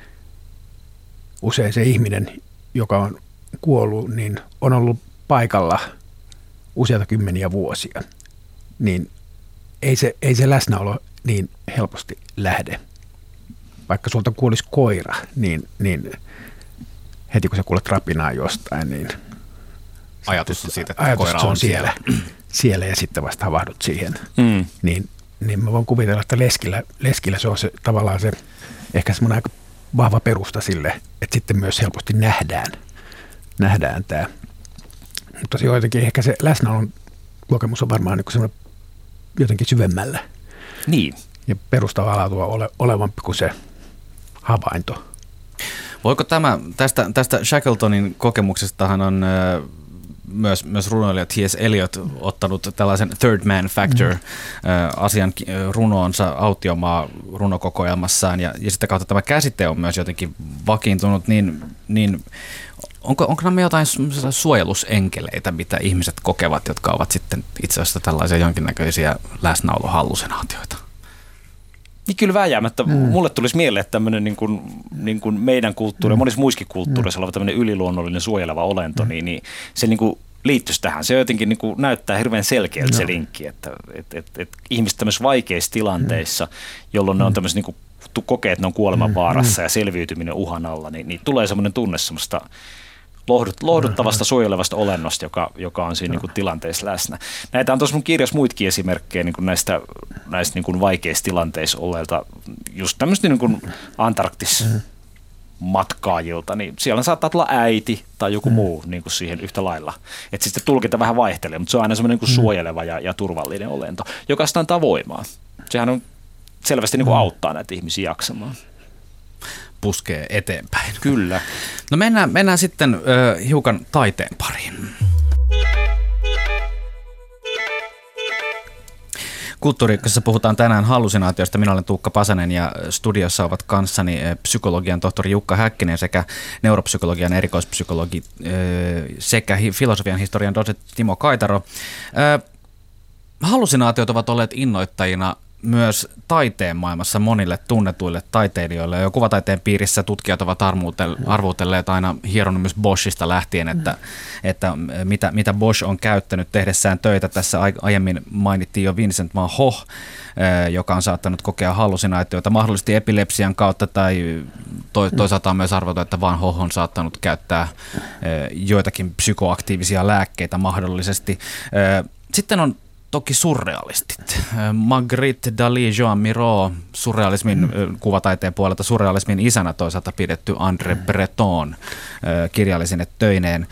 usein se ihminen, joka on kuollut, niin on ollut paikalla useita kymmeniä vuosia. Niin ei se läsnäolo niin helposti lähde. Vaikka sulta kuolisi koira, niin heti kun sä kuulet rapinaa jostain, niin ajatus siitä, että koira on siellä ja sitten vasta havahdut siihen. Niin mä voin kuvitella, että leskillä se on se, tavallaan se ehkä semmoinen aika vahva perusta sille, että sitten myös helposti nähdään tämä. Mutta se jotenkin ehkä se läsnäolon kokemus on varmaan niin semmoinen jotenkin syvemmällä. Niin. Ja perustavaa laatua olevampi kuin se havainto. Voiko tästä Shackletonin kokemuksestahan on myös runoilija T.S. Eliot ottanut tällaisen third man factor asian runoonsa Autiomaa runokokoelmassaan ja sitä kautta tämä käsite on myös jotenkin vakiintunut, niin onko nämä jotain suojelusenkeleitä, mitä ihmiset kokevat, jotka ovat sitten itse asiassa tällaisia jonkinnäköisiä läsnäolohallusinaatioita? Niin kyllä vääjäämättä. Mulle tulisi mieleen tämmöinen niin kuin meidän kulttuuri, monissa muissakin kulttuureissa oleva tämmöinen yliluonnollinen suojeleva olento, niin se niin kuin liittyisi tähän. Se jotenkin niin kuin näyttää hirveän selkeältä se linkki, että ihmiset tämmöisissä vaikeissa tilanteissa, jolloin ne on tämmöisissä niin kuin kokee, että ne on kuolemanvaarassa ja selviytyminen uhan alla, niin tulee semmoinen tunne semmoista lohduttavasta, suojelevasta olennosta, joka on siinä niin kuin tilanteessa läsnä. Näitä on tuossa mun kirjassa muitakin esimerkkejä niin kuin näistä niin kuin vaikeissa tilanteissa olleilta, just tämmöistä niin kuin Antarktis-matkaajilta, niin siellä saattaa tulla äiti tai joku muu niin kuin siihen yhtä lailla. Että sitten tulkinta vähän vaihtelee, mutta se on aina semmoinen niin kuin suojeleva ja turvallinen olento, joka sitä antaa voimaa. Sehän on selvästi niin kuin auttaa näitä ihmisiä jaksamaan. Puskee eteenpäin. Kyllä. No mennään sitten hiukan taiteen pariin. Kulttuuri-ykkösessä puhutaan tänään hallusinaatioista. Minä olen Tuukka Pasanen ja studiossa ovat kanssani psykologian tohtori Jukka Häkkinen sekä neuropsykologian erikoispsykologi sekä filosofian historian dosentti Timo Kaitaro. Hallusinaatiot ovat olleet innoittajina myös taiteen maailmassa monille tunnetuille taiteilijoille. Jo kuvataiteen piirissä tutkijat ovat arvuutelleet aina Hieronymus Boschista lähtien, että mitä Bosch on käyttänyt tehdessään töitä. Tässä aiemmin mainittiin jo Vincent van Gogh, joka on saattanut kokea hallusinaatioita mahdollisesti epilepsian kautta, tai toisaalta on myös arvoitu, että Van Gogh on saattanut käyttää joitakin psykoaktiivisia lääkkeitä mahdollisesti. Sitten on toki surrealistit. Magritte, Dalí, Joan Miró, surrealismin kuvataiteen puolelta surrealismin isänä toisaalta pidetty André Breton kirjallisine töineen.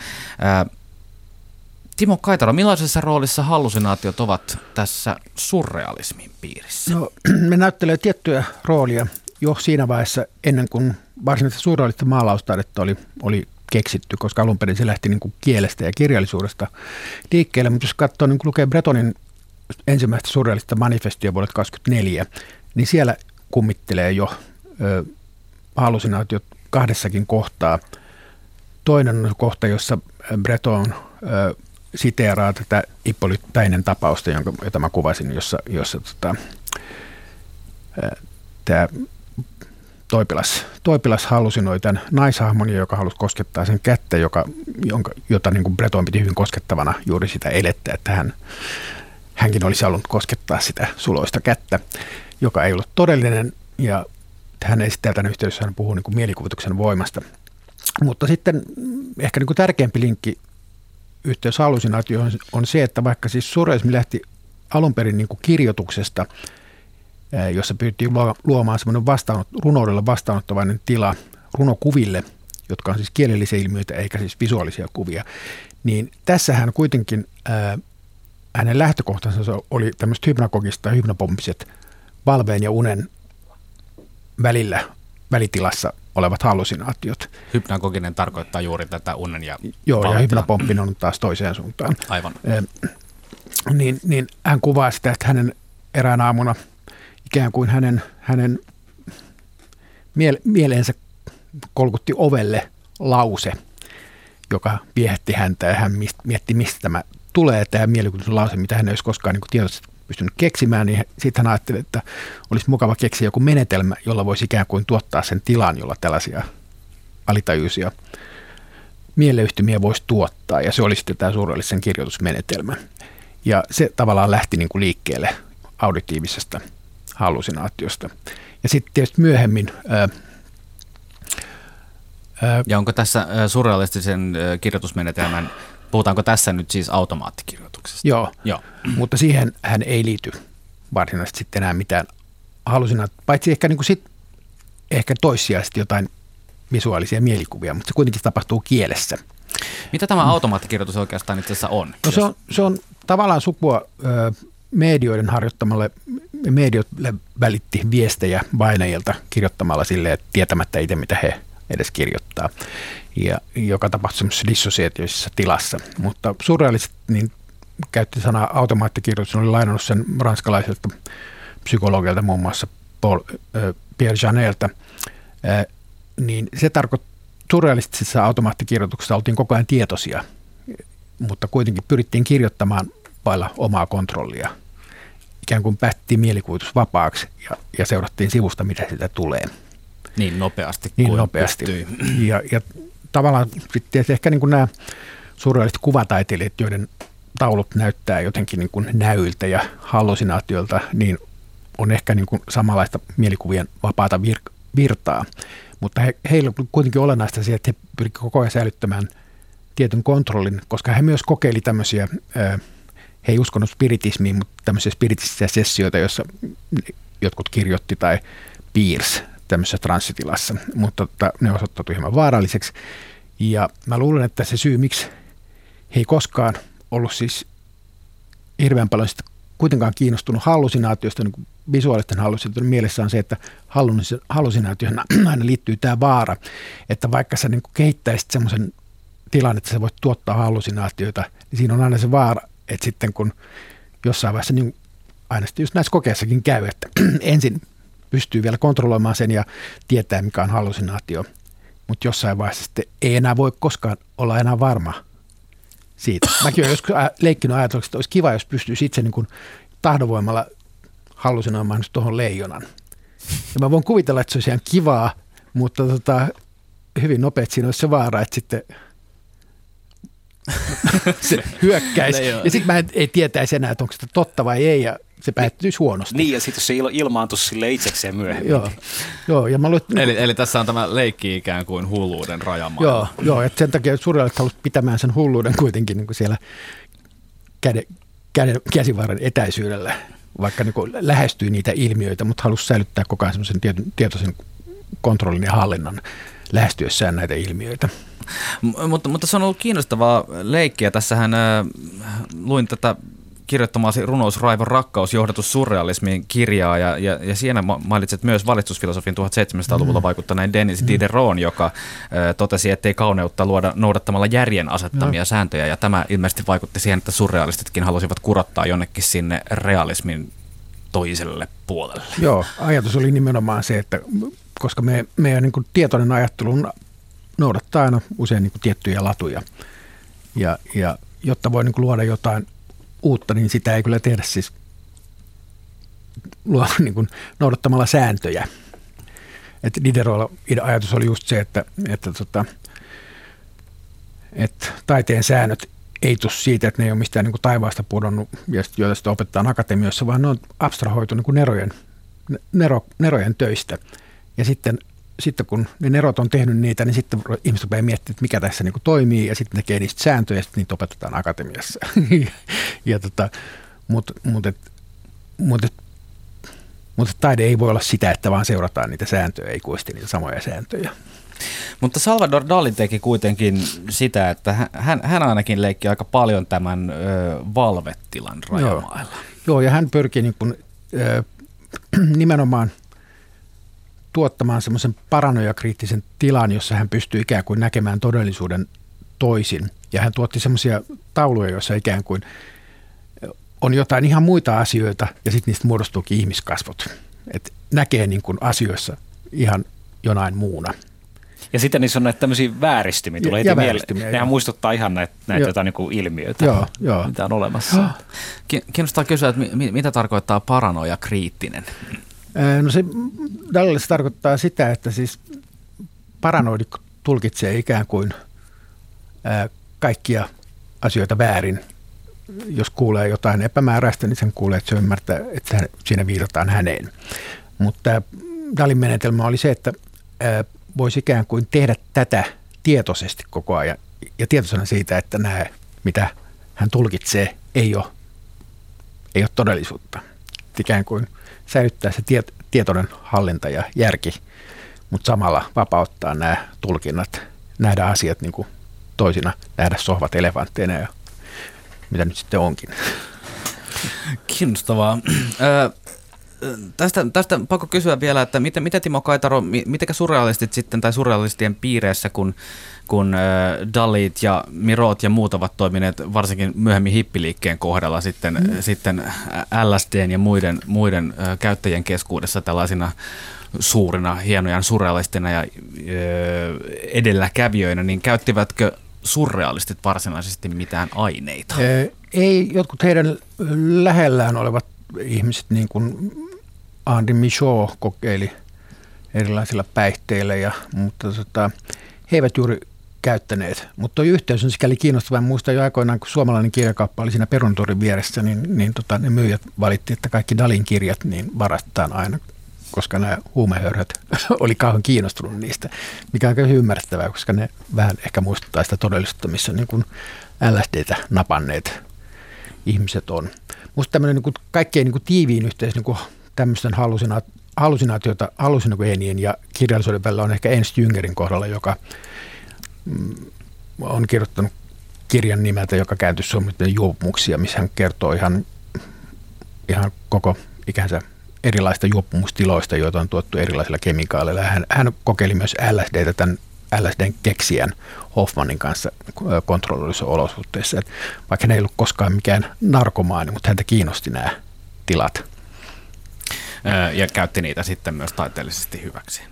Timo Kaitaro, millaisessa roolissa hallusinaatiot ovat tässä surrealismin piirissä? No, me näyttelee tiettyä roolia jo siinä vaiheessa ennen kuin varsinaisesti surrealista maalaustaidetta oli keksitty, koska alun perin se lähti niin kuin kielestä ja kirjallisuudesta liikkeelle, mutta jos katsoo, niin kun lukee Bretonin ensimmäistä surrealista manifestia vuodelta 1924, niin siellä kummittelee jo hallusinaatiot kahdessakin kohtaa. Toinen on kohta, jossa Breton siteeraa tätä Hippolyte Päinen tapausta, jota mä kuvasin, jossa tämä Toipilas hallusinoi tämän naishahmon, joka halusi koskettaa sen kättä, jota niin kuin Breton piti hyvin koskettavana juuri sitä elettä, että hänkin olisi halunnut koskettaa sitä suloista kättä, joka ei ollut todellinen, ja hän esittää tämän yhteydessä, hän puhuu niin kuin mielikuvituksen voimasta. Mutta sitten ehkä niin kuin tärkeämpi linkki yhteys hallusinaatioon on se, että vaikka siis surrealismi lähti alun perin niin kuin kirjoituksesta, jossa pyrittiin luomaan semmoinen runoudelle vastaanottavainen tila runokuville, jotka on siis kielellisiä ilmiöitä eikä siis visuaalisia kuvia, niin tässähän kuitenkin hänen lähtökohtansa oli tämmöiset hypnagogista ja hypnopompiset valveen ja unen välitilassa olevat hallusinaatiot. Hypnagoginen tarkoittaa juuri tätä unen ja Joo, ja hypnopomppinen on taas toiseen suuntaan. Aivan. Niin hän kuvaa sitä, että hänen erään aamuna ikään kuin hänen mieleensä kolkutti ovelle lause, joka viehätti häntä ja hän mietti, mistä tämä tulee, tämä mielikuvituslause, mitä hän ei olisi koskaan niin kuin tietoisesti pystynyt keksimään, niin sitten hän ajatteli, että olisi mukava keksiä joku menetelmä, jolla voisi ikään kuin tuottaa sen tilan, jolla tällaisia alitajuisia mieleyhtymiä voisi tuottaa, ja se oli sitten tämä surrealistisen kirjoitusmenetelmä. Ja se tavallaan lähti niin kuin liikkeelle auditiivisesta hallusinaatiosta. Ja sitten tietysti myöhemmin... Ja onko tässä surrealistisen kirjoitusmenetelmän, puhutaanko tässä nyt siis automaattikirjoituksesta? Joo. Mutta siihen hän ei liity varsinaisesti sitten enää mitään hallusinaatioita, paitsi ehkä, niin kuin ehkä toissijaisesti jotain visuaalisia mielikuvia, mutta se kuitenkin tapahtuu kielessä. Mitä tämä automaattikirjoitus oikeastaan itse asiassa on? No se on tavallaan sukua medioiden harjoittamalle, medioille välitti viestejä vainajilta kirjoittamalla silleen, että tietämättä itse mitä he edes kirjoittaa, ja joka tapahtui semmoisessa dissosiaatioisessa tilassa. Mutta surrealistit niin käytti sanaa automaattikirjoitus, oli lainannut sen ranskalaiselta psykologilta, muun muassa Pierre Janelta, niin se tarkoittaa, surrealistisessa automaattikirjoituksessa oltiin koko ajan tietoisia, mutta kuitenkin pyrittiin kirjoittamaan vailla omaa kontrollia. Ikään kuin päästettiin mielikuvitus vapaaksi ja seurattiin sivusta, mitä sitä tulee. Niin nopeasti. Niin nopeasti. Ja tavallaan sitten ehkä niin kuin nämä surrealistiset kuvataiteilijat, joiden taulut näyttää jotenkin niin kuin näyiltä ja hallusinaatioilta, niin on ehkä niin kuin samanlaista mielikuvien vapaata virtaa. Mutta heillä on kuitenkin olennaista se, että he pyrkivät koko ajan säilyttämään tietyn kontrollin, koska he myös kokeili tämmöisiä, he ei uskonut spiritismiin, mutta tämmöisiä spiritistisiä sessioita, joissa jotkut kirjoitti tai piirsi tämmöisessä transsitilassa, mutta ne osoittautui hieman vaaralliseksi. Ja mä luulen, että se syy, miksi he ei koskaan ollut siis hirveän paljon sitä kuitenkaan kiinnostunut hallusinaatiosta, niin kuin visuaalisten hallusinaatioiden mielessä on se, että hallusinaatioihin aina liittyy tämä vaara, että vaikka sä niin kuin kehittäisit semmoisen tilan, että sä voit tuottaa hallusinaatioita, niin siinä on aina se vaara, että sitten kun jossain vaiheessa, niin aina sitten just näissä kokeissakin käy, että ensin pystyy vielä kontrolloimaan sen ja tietää, mikä on hallusinaatio, mutta jossain vaiheessa sitten ei enää voi koskaan olla enää varma siitä. Mäkin olen joskus leikkinyt ajatuksesta, että olisi kiva, jos pystyisi itse niin kuin tahdonvoimalla hallusinoimaan tuohon leijonan. Ja mä voin kuvitella, että se olisi ihan kivaa, mutta hyvin nopeasti siinä olisi se vaara, että sitten se hyökkäisi. Ja sitten mä ei tietäisi enää, että onko se totta vai ei, ja se päättyisi huonosti. Niin, ja sitten se ilmaantuisi sille itsekseen myöhemmin. Joo, ja mä eli tässä on tämä leikki ikään kuin hulluuden rajamaalla. Joo, että sen takia surrealistit halusivat pitämään sen hulluuden kuitenkin niin kuin siellä käsivarren etäisyydellä, vaikka niin kuin lähestyi niitä ilmiöitä, mutta halusi säilyttää koko ajan semmoisen tietoisen kontrollin ja hallinnan lähestyessään näitä ilmiöitä. Mutta se on ollut kiinnostavaa leikkiä. Tässähän luin tätä kirjoittamasi runous Raivon rakkaus johdatus surrealismiin kirjaa, ja siinä mainitset myös valistusfilosofin 1700-luvulla vaikuttaneen Denis Diderot, joka totesi, ettei kauneutta luoda noudattamalla järjen asettamia sääntöjä, ja tämä ilmeisesti vaikutti siihen, että surrealistitkin halusivat kurottaa jonnekin sinne realismin toiselle puolelle. Joo, ajatus oli nimenomaan se, että koska meidän niin kuin tietoinen ajattelu noudattaa aina usein niin kuin tiettyjä latuja, ja jotta voi niin kuin luoda jotain uutta, niin sitä ei kyllä tehdä siis niin kuin noudattamalla sääntöjä. Et Diderolla ajatus oli just se, että taiteen säännöt ei tule siitä, että ne ei ole mistään niin kuin taivaasta pudonnut, joita sitä opetetaan akatemiassa, vaan ne on abstrahoitu niin kuin nerojen töistä. Ja sitten kun ne nerot on tehnyt niitä, niin sitten ihmiset rupeaa miettimään, että mikä tässä niin kuin toimii, ja sitten tekee niistä sääntöjä, ja sitten niitä opetetaan akatemiassa. Mutta taide ei voi olla sitä, että vaan seurataan niitä sääntöjä, ei kuisti niitä samoja sääntöjä. Mutta Salvador Dalí teki kuitenkin sitä, että hän ainakin leikki aika paljon tämän valvetilan rajamailla. Joo, ja hän pyrki niin kuin, nimenomaan tuottamaan semmoisen paranoiakriittisen tilan, jossa hän pystyy ikään kuin näkemään todellisuuden toisin. Ja hän tuotti semmoisia tauluja, joissa ikään kuin on jotain ihan muita asioita, ja sitten niistä muodostuukin ihmiskasvot. Et näkee niin kuin asioissa ihan jonain muuna. Ja sitten niissä on näitä tämmöisiä vääristymiä, tulee heti mieleen. Nehän muistuttaa ihan näitä jotain niin kuin ilmiöitä, mitä on olemassa. Kiinnostaa kysyä, että mitä tarkoittaa paranoia kriittinen? No se Dallille tarkoittaa sitä, että siis paranoidi tulkitsee ikään kuin kaikkia asioita väärin. Jos kuulee jotain epämääräistä, niin sen kuulee, että se ymmärtää, että siinä viitataan häneen. Mutta Dallin menetelmä oli se, että voisi ikään kuin tehdä tätä tietoisesti koko ajan ja tietoisena siitä, että nämä, mitä hän tulkitsee, ei ole todellisuutta. Ikään kuin säilyttää se tietoinen hallinta ja järki, mutta samalla vapauttaa nämä tulkinnat, nähdä asiat niin kuin toisina, nähdä sohvat elefantteina ja mitä nyt sitten onkin. Kiinnostavaa. Tästä pakko kysyä vielä, että miten Timo Kaitaro, mitenkä surrealistit sitten tai surrealistien piireissä, kun Dalit ja Mirot ja muut ovat toimineet varsinkin myöhemmin hippiliikkeen kohdalla sitten LSDn ja muiden käyttäjien keskuudessa tällaisina suurina, hienoja surrealistina ja edelläkävijöinä, niin käyttivätkö surrealistit varsinaisesti mitään aineita? Ei, jotkut heidän lähellään olevat ihmiset, niin kuin Andy Michaud kokeili erilaisilla päihteillä, mutta he eivät juuri käyttäneet. Mutta tuo yhteys on sikäli kiinnostava. Muistan jo aikoinaan, kun suomalainen kirjakauppa oli siinä Peruntorin vieressä, niin ne myyjät valitti, että kaikki Dalin kirjat niin varastetaan aina, koska nämä huumehörhöt oli kauhean kiinnostunut niistä, mikä on kyllä ymmärrettävää, koska ne vähän ehkä muistuttaa sitä todellisuutta, missä niin kuin LSDtä napanneet ihmiset on. Musta tämmöinen niin kuin kaikkein niin kuin tiiviin yhteys niin kuin tämmöisten hallusinogeenien ja kirjallisuuden välillä on ehkä Ernst Jüngerin kohdalla, joka on kirjoittanut kirjan nimeltä, joka kääntyy suomalaisen juopumuksia, missä hän kertoo ihan koko ikänsä erilaista juopumustiloista, joita on tuottu erilaisilla kemikaaleilla. Hän kokeili myös LSDtä tämän LSDn keksijän Hoffmanin kanssa kontrolloiduissa olosuhteissa. Et vaikka hän ei ollut koskaan mikään narkomaani, mutta häntä kiinnosti nämä tilat. Ja käytti niitä sitten myös taiteellisesti hyväksi.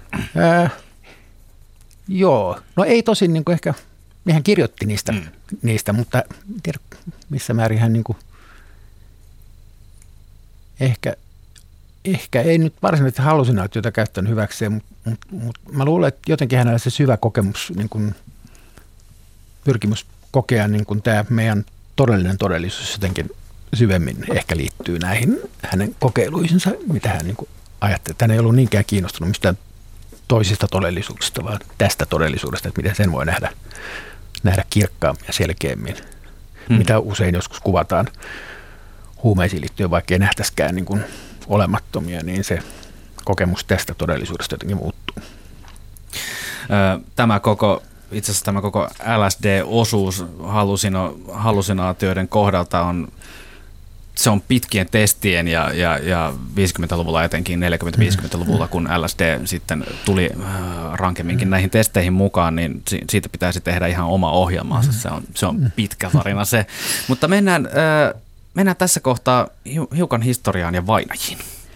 Joo, no ei tosin niin kuin ehkä, hän kirjoitti niistä, mutta en tiedä missä määrin hän niin kuin, ehkä ei nyt varsinaisesti hallusinaatiota käyttänyt hyväkseen, mutta mä luulen, että jotenkin hänellä se syvä kokemus, niin kuin pyrkimys kokea niin kuin tämä meidän todellinen todellisuus jotenkin syvemmin ehkä liittyy näihin hänen kokeiluihinsa, mitä hän niin kuin ajatteli. Hän ei ollut niinkään kiinnostunut mistään toisista todellisuuksista, vaan tästä todellisuudesta, että miten sen voi nähdä kirkkaammin ja selkeämmin, mitä usein joskus kuvataan huumeisiin liittyen, vaikka ei nähtäisikään niin kuin olemattomia, niin se kokemus tästä todellisuudesta jotenkin muuttuu. Itse asiassa tämä koko LSD-osuus hallusinaatioiden kohdalta se on pitkien testien ja 50-luvulla etenkin 40-50-luvulla, kun LSD sitten tuli rankemminkin näihin testeihin mukaan, niin siitä pitäisi tehdä ihan oma ohjelmansa. Se on pitkä tarina se. Mutta mennään tässä kohtaa hiukan historiaan ja vainajiin.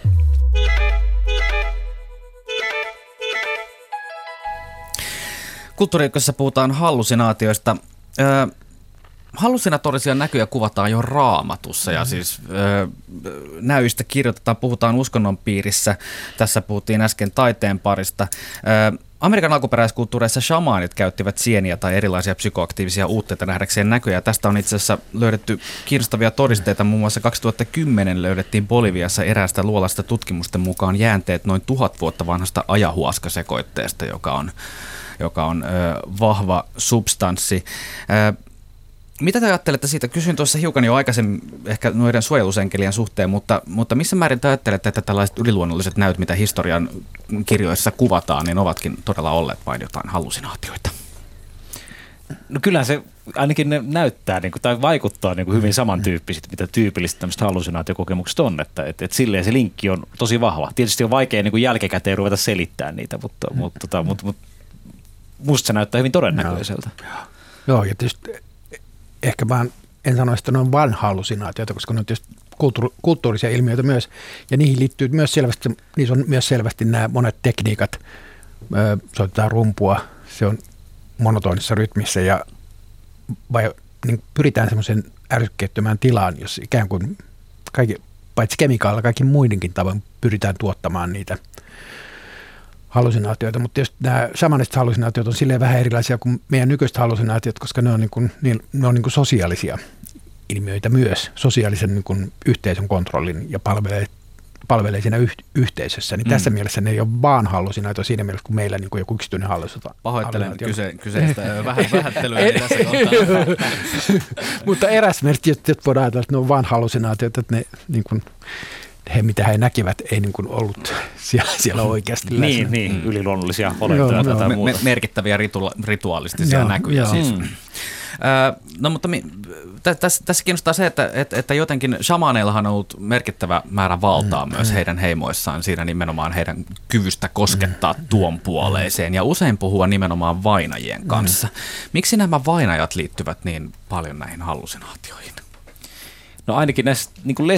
Kulttuuriykkösessä puhutaan hallusinaatioista. Hallusinatorisia näkyjä kuvataan jo Raamatussa ja siis näyistä kirjoitetaan, puhutaan uskonnon piirissä. Tässä puhuttiin äsken taiteen parista. Amerikan alkuperäiskulttuureissa shamaanit käyttivät sieniä tai erilaisia psykoaktiivisia uutteita nähdäkseen näköjä. Tästä on itse asiassa löydetty kiinnostavia todisteita. Muun muassa 2010 löydettiin Boliviassa eräästä luolasta tutkimusten mukaan jäänteet noin 1000 vuotta vanhasta ajahuaska-sekoitteesta, joka on vahva substanssi. Mitä te ajattelette siitä? Kysyin tuossa hiukan jo aikaisemmin ehkä noiden suojelusenkelien suhteen, mutta missä määrin te ajattelette, että tällaiset yliluonnolliset näyt, mitä historian kirjoissa kuvataan, niin ovatkin todella olleet vain jotain hallusinaatioita? No kyllähän se ainakin ne näyttää tai vaikuttaa hyvin samantyyppisiltä, mitä tyypillistä tämmöistä hallusinaatiokokemukset on, että silleen se linkki on tosi vahva. Tietysti on vaikea jälkikäteen ruveta selittämään niitä, mutta musta se näyttää hyvin todennäköiseltä. Joo, ja tietysti ehkä vaan en sano, että ne on vain hallusinaatioita, koska ne on tietysti kulttuurisia ilmiöitä myös, ja niihin liittyy myös selvästi, niissä on myös selvästi nämä monet tekniikat, soitetaan rumpua, se on monotonisessa rytmissä ja vai niin pyritään semmoisen ärsykkeettömään tilaan, jos ikään kuin paitsi kemikaalla, kaikki muidenkin tavoin pyritään tuottamaan niitä hallusinaatioita, mutta tietysti nämä shamanistiset hallusinaatiot on silleen vähän erilaisia kuin meidän nykyiset hallusinaatiot, koska ne on, ne on sosiaalisia ilmiöitä myös, sosiaalisen niin kuin yhteisön kontrollin ja palvelee siinä yhteisössä. Niin tässä mielessä ne ei ole vaan hallusinaatio siinä mielessä, kun meillä niin kuin joku yksityinen hallusinaatio. Pahoittelen kyseistä vähän vähättelyä tässä kohtaa. Mutta eräs merkki, että voidaan ajatella, että ne on vaan hallusinaatioita, että ne niin kuin mitä he näkivät, ei niin kuin ollut siellä oikeasti läsnä. Niin, yliluonnollisia olentoja tai muuta. Merkittäviä rituaalistisia näkyjä siis. No mutta tässä kiinnostaa se, että jotenkin shamaneillahan on ollut merkittävä määrä valtaa myös heidän heimoissaan siinä nimenomaan heidän kyvystä koskettaa tuon puoleiseen ja usein puhua nimenomaan vainajien kanssa. Miksi nämä vainajat liittyvät niin paljon näihin hallusinaatioihin? No ainakin näissä niin kuin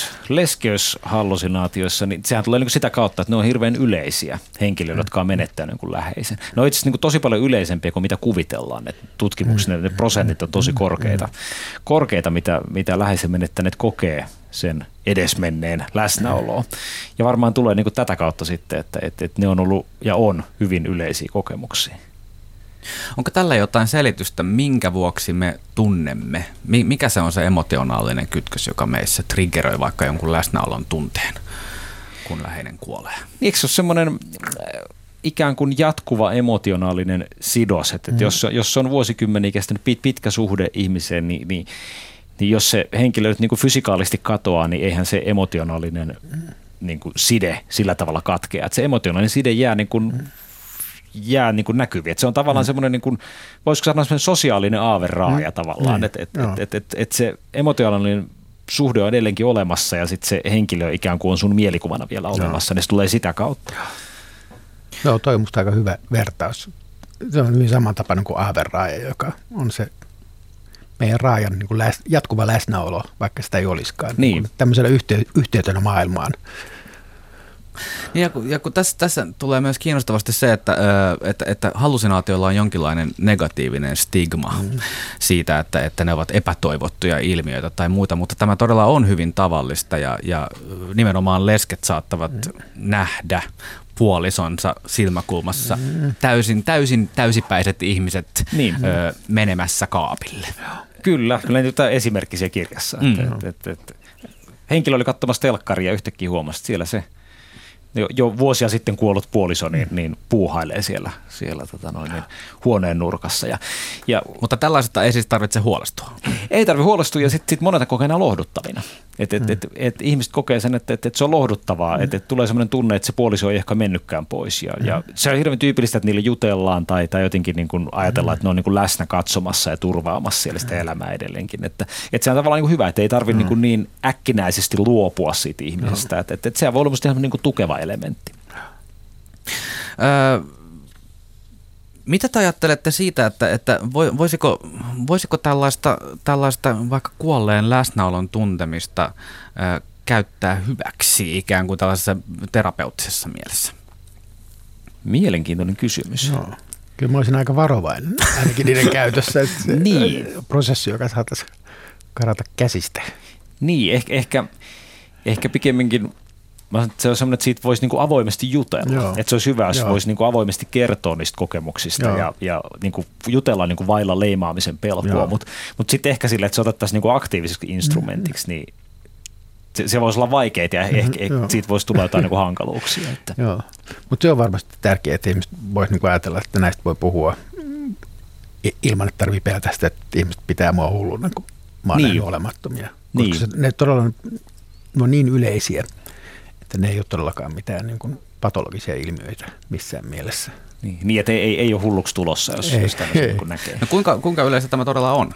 leskeyshallusinaatioissa, niin sehän tulee niin kuin sitä kautta, että ne on hirveän yleisiä henkilöitä, jotka on menettänyt niin kuin läheisen. Ne on itse asiassa niin kuin tosi paljon yleisempiä kuin mitä kuvitellaan. Et tutkimuksissa ne prosentit on tosi korkeita mitä läheisen menettäneet kokee sen edesmenneen läsnäoloa. Ja varmaan tulee niin kuin tätä kautta sitten, että ne on ollut ja on hyvin yleisiä kokemuksia. Onko tällä jotain selitystä, minkä vuoksi me tunnemme? Mikä se on se emotionaalinen kytkös, joka meissä triggeröi vaikka jonkun läsnäolon tunteen, kun läheinen kuolee? Eikö se ole semmoinen ikään kuin jatkuva emotionaalinen sidos, että jos on vuosikymmeniä kestänyt pitkä suhde ihmiseen, niin jos se henkilö nyt niin kuin fysikaalisesti katoaa, niin eihän se emotionaalinen niin kuin side sillä tavalla katkea. Että se emotionaalinen side jää niin kuin näkyviin. Että se on tavallaan semmoinen, niin kuin, voisiko sanoa semmoinen sosiaalinen aaveraaja tavallaan, että se emotionaalinen suhde on edelleenkin olemassa ja sitten se henkilö ikään kuin on sun mielikuvana vielä olemassa, niin se tulee sitä kautta. Joo, toi on musta aika hyvä vertaus. Se on hyvin samantapainen kuin aaveraaja, joka on se meidän raajan niin kuin jatkuva läsnäolo, vaikka sitä ei olisikaan. Niin. Tämmöisellä yhteytenä maailmaan. Ja kun tässä tulee myös kiinnostavasti se, että hallusinaatioilla on jonkinlainen negatiivinen stigma siitä, että ne ovat epätoivottuja ilmiöitä tai muuta, mutta tämä todella on hyvin tavallista ja nimenomaan lesket saattavat nähdä puolisonsa silmäkulmassa täysipäiset ihmiset menemässä kaapille. Kyllä niitä esimerkkisiä kirjassa. Että henkilö oli katsomassa telkkaria ja yhtäkkiä huomasi, että siellä se jo vuosia sitten kuollut puoliso niin puuhailee siellä huoneen nurkassa. Mutta tällaisesta ei siis tarvitse huolestua. Ei tarvitse huolestua ja sitten moneta kokee nämä lohduttavina. Et ihmiset kokee sen, että se on lohduttavaa, että tulee sellainen tunne, että se puoliso ei ehkä mennytkään pois. Ja se on hirveän tyypillistä, että niille jutellaan tai jotenkin niin kuin ajatellaan, että ne on niin kuin läsnä katsomassa ja turvaamassa siellä sitä elämää edelleenkin. Että se on tavallaan niin kuin hyvä, että ei tarvitse niin äkkinäisesti luopua siitä ihmisestä. Että se voi olla musta ihan niin kuin tukeva elementti. Mitä te ajattelette siitä, että voisiko tällaista vaikka kuolleen läsnäolon tuntemista käyttää hyväksi ikään kuin tällaisessa terapeuttisessa mielessä? Mielenkiintoinen kysymys. No. Kyllä mä olisin aika varovainen ainakin niiden käytössä. Prosessi, joka saataisiin karata käsistä. Niin, ehkä pikemminkin se on semmoinen, että siitä voisi niinku avoimesti jutella. Että se olisi hyvä, jos voisi niinku avoimesti kertoa niistä kokemuksista ja niinku jutella niinku vailla leimaamisen pelkoa. Mutta sitten ehkä sille, että se otettaisiin niinku aktiiviseksi instrumentiksi, niin se voisi olla vaikeaa ja ehkä siitä voisi tulla jotain niinku hankaluuksia. Joo, mutta se on varmasti tärkeää, että ihmiset voisi niinku ajatella, että näistä voi puhua ilman, että tarvitsee pelätä sitä, että ihmiset pitää mua hulluna, kun mä oon nähnyt olemattomia. Koska ne todella on niin yleisiä, että ne ei ole todellakaan mitään niin kuin patologisia ilmiöitä missään mielessä. Niin että ei ole hulluksi tulossa, jos tämmöistä niin näkee. No kuinka yleistä tämä todella on?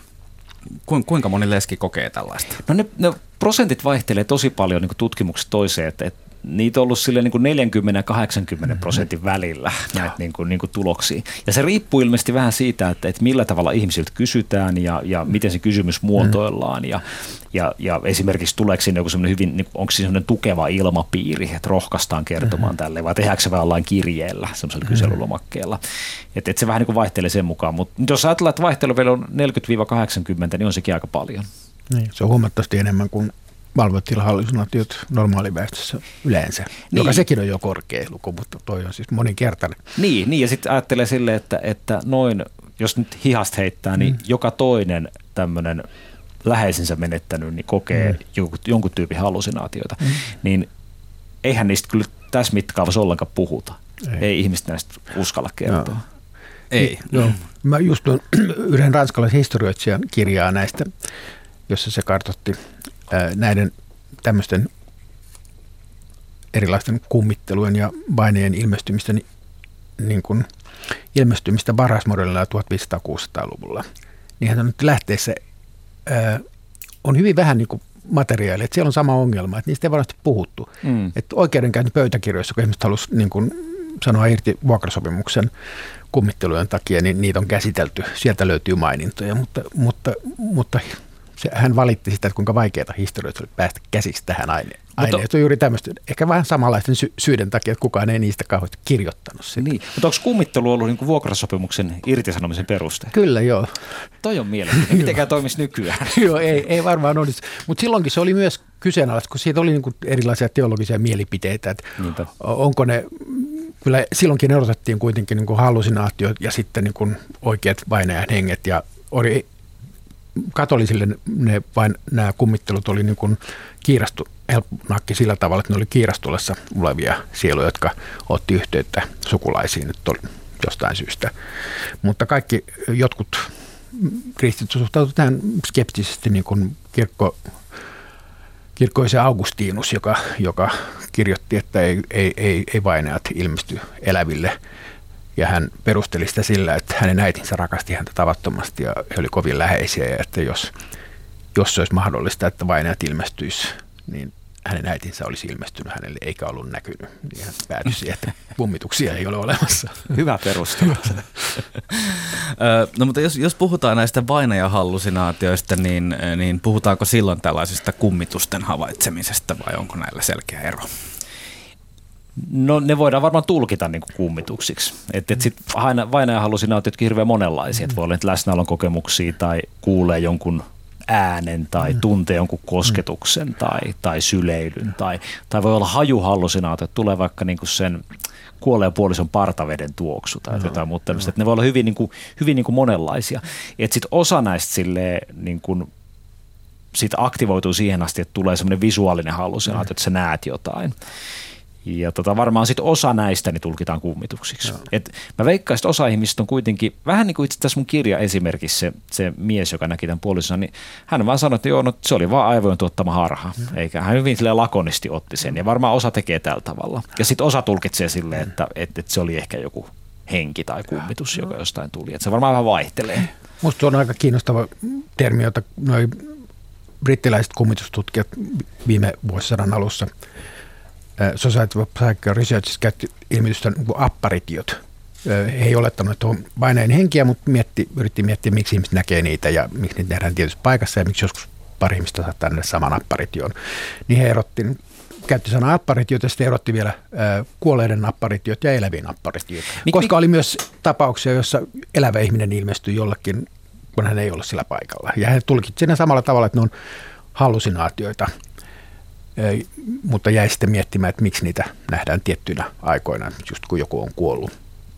Kuinka moni leski kokee tällaista? No ne prosentit vaihtelee tosi paljon niin kuin tutkimuksesta toiseen, että niitä on ollut silleen niin kuin 40 ja 80% välillä näitä niin kuin tuloksia. Ja se riippuu ilmeisesti vähän siitä, että millä tavalla ihmisiltä kysytään ja miten se kysymys muotoillaan. Ja esimerkiksi tuleeko siinä joku semmoinen hyvin, niin onko siinä semmoinen tukeva ilmapiiri, että rohkaistaan kertomaan tälleen, vai tehdäänkö se vähän jollain kirjeellä, semmoisella kyselylomakkeella. Että se vähän niin kuin vaihtelee sen mukaan. Mutta jos ajatellaan, että vaihtelu vielä on 40-80, niin on sekin aika paljon. Niin, se on huomattavasti enemmän kuin valvotilhallusinaatiot normaaliväestössä yleensä, joka sekin on jo korkea luku, mutta toi on siis moninkertainen. Niin ja sitten ajattelee silleen, että noin, jos nyt hihasta heittää, niin joka toinen tämmöinen läheisensä menettänyt niin kokee jonkun tyypin hallusinaatioita, niin eihän niistä kyllä tässä mittakaavassa ollenkaan puhuta. Ei ihmiset näistä uskalla kertoa. Ei. Joo. Mä just tuon yhden ranskalaisen historioitsijan kirjaa näistä, jossa se kartoitti näiden tämmöisten erilaisten kummittelujen ja vaineen ilmestymistä varhaismodellilla 1500-1600-luvulla. Niinhän nyt lähteessä on hyvin vähän niin kuin materiaalia, että siellä on sama ongelma, että niistä ei varmasti puhuttu. Että oikeudenkäyntipöytäkirjoissa, kun ihmiset halusi niin kuin sanoa irti vuokrasopimuksen kummittelujen takia, niin niitä on käsitelty. Sieltä löytyy mainintoja, mutta hän valitti sitä, että kuinka vaikeaa historioita oli päästä käsiksi tähän aineeseen. Se on juuri tämmöistä, ehkä vähän samanlaisten syiden takia, että kukaan ei niistä kauheasti kirjoittanut sitä. Niin, mutta onko kummittelu ollut niin kuin vuokrasopimuksen irtisanomisen peruste? Kyllä, joo. Toi on mielenkiintoinen. Mitenkään toimisi nykyään? Joo, ei varmaan olisi. Mutta silloinkin se oli myös kyseenalaista, kun siitä oli niin kuin erilaisia teologisia mielipiteitä, että onko ne, kyllä silloinkin erotettiin kuitenkin niin kuin hallusinaatiot ja sitten niin kuin oikeat vainajan henget ja oli katolisille nämä kummittelut oli niin kuin helpponakki sillä tavalla, että ne oli kiirastulessa olevia sieluja, jotka otti yhteyttä sukulaisiin nyt jostain syystä. Mutta jotkut kristityt suhtautuivat tähän skeptisesti, niin kuin kirkkoisen Augustinus, joka kirjoitti, että ei vainajat ilmesty eläville. Ja hän perusteli sitä sillä, että hänen äitinsä rakasti häntä tavattomasti ja he oli kovin läheisiä. Ja että jos se olisi mahdollista, että vainajat ilmestyisi, niin hänen äitinsä olisi ilmestynyt hänelle eikä ollut näkynyt. Niin hän päätyi siihen, että kummituksia ei ole olemassa. Hyvä perustelu. No mutta jos puhutaan näistä vainajahallusinaatioista, niin puhutaanko silloin tällaisesta kummitusten havaitsemisesta vai onko näillä selkeä ero? No ne voidaan varmaan tulkita niin kuin kummituksiksi. Että sitten vainajahallusinaatiotkin hirveän monenlaisia. Että voi olla läsnäolon kokemuksia tai kuulee jonkun äänen tai tuntee jonkun kosketuksen tai syleilyn. Tai voi olla hajuhallusinaatio, että tulee vaikka niin kuin sen kuolleen puolison partaveden tuoksu tai jotain muuta tämmöistä. Että ne voi olla hyvin niin kuin monenlaisia. Että sitten osa näistä silleen niin kuin sit aktivoituu siihen asti, että tulee semmoinen visuaalinen hallusinaatio, että sä näet jotain. Ja varmaan sitten osa näistä niin tulkitaan kummituksiksi. Mä veikkaan, että osa ihmisistä on kuitenkin, vähän niin kuin itse tässä mun kirja esimerkissä se mies, joka näki tämän puolisonsa, niin hän vaan sanoi, että joo, no, se oli vaan aivojen tuottama harha. Eikä hän hyvin lakonisti otti sen. Ja varmaan osa tekee tällä tavalla. Ja sitten osa tulkitsee silleen, että se oli ehkä joku henki tai kummitus, joka jostain tuli. Että se varmaan vähän vaihtelee. Musta on aika kiinnostava termi, jota noi brittiläiset kummitustutkijat viime vuosisadan alussa Society of Psychiatric Research käytti ilmitystä niin kuin apparitiot. He ei olettanut, että on vainajan henkiä, mutta yritti miettiä, miksi ihmiset näkee niitä ja miksi niitä nähdään tietyssä paikassa ja miksi joskus pari ihmistä saattaa nähdä saman apparition. Niin he käytti sanaa apparitiot ja sitten erotti vielä kuolleiden apparitiot ja elävien apparitiot. Koska oli myös tapauksia, joissa elävä ihminen ilmestyi jollakin, kun hän ei ollut sillä paikalla. Ja he tulkitsivat siinä samalla tavalla, että ne on hallusinaatioita. Mutta jäi sitten miettimään, että miksi niitä nähdään tiettyinä aikoina, just kun joku on kuollut.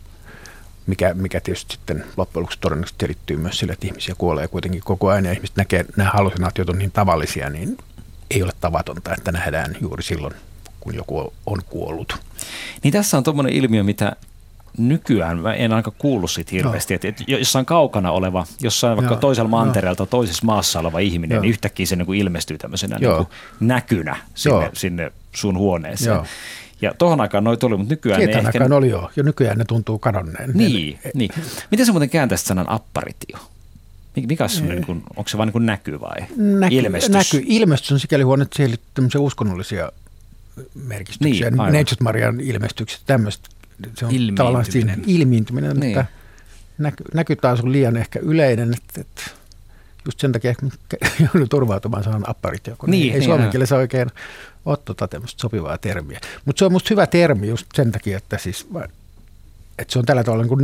Mikä tietysti sitten loppujen lopuksi todennäköisesti selittyy myös sille, että ihmisiä kuolee kuitenkin koko ajan ja ihmiset näkee, nämä hallusinaatiot on niin tavallisia, niin ei ole tavatonta, että nähdään juuri silloin, kun joku on kuollut. Niin tässä on tuommoinen ilmiö, mitä nykyään mä en aika kuullut siitä hirveästi, että jossain kaukana oleva, jossain vaikka toisella mantereelta, toisessa maassa oleva ihminen, niin yhtäkkiä se niin kuin ilmestyy tämmöisenä niin kuin näkynä sinne sun huoneeseen. Ja tohon aikaan noita oli, mutta nykyään ne ehkä... aikaan oli jo nykyään ne tuntuu kadonneen. Niin. Miten sä muuten kääntäisit sanan apparitio? Mikä on semmoinen, niin onko se vain niin näky vai ilmestys? Ilmestys on sikäli huono, että siihen liittyy tämmöisiä uskonnollisia merkistyksiä. Niin, Neitsyt Marian ilmestykset, tämmöistä. Se on tavallaan siinä ilmiintyminen, niin. mutta näkytaas on liian ehkä yleinen, että just sen takia joudun turvautumaan sanan apparition, kun ei suomen kielessä oikein ole tämmöistä sopivaa termiä. Mutta se on musta hyvä termi just sen takia, että se on tällä tavalla niin kuin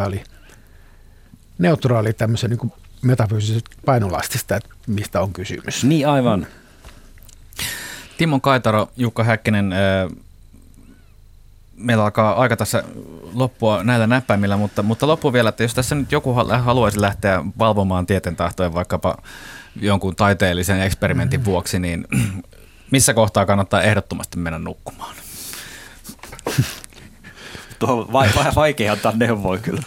neutraali tämmöisen niin kuin metafyysisesti painolastista, että mistä on kysymys. Niin aivan. Timo Kaitaro, Jukka Häkkinen, meillä alkaa aika tässä loppua näillä näppäimillä, mutta loppu vielä, että jos tässä nyt joku haluaisi lähteä valvomaan tietentahtoja vaikkapa jonkun taiteellisen eksperimentin vuoksi, niin missä kohtaa kannattaa ehdottomasti mennä nukkumaan? Tuo on vaikea antaa neuvoa kyllä.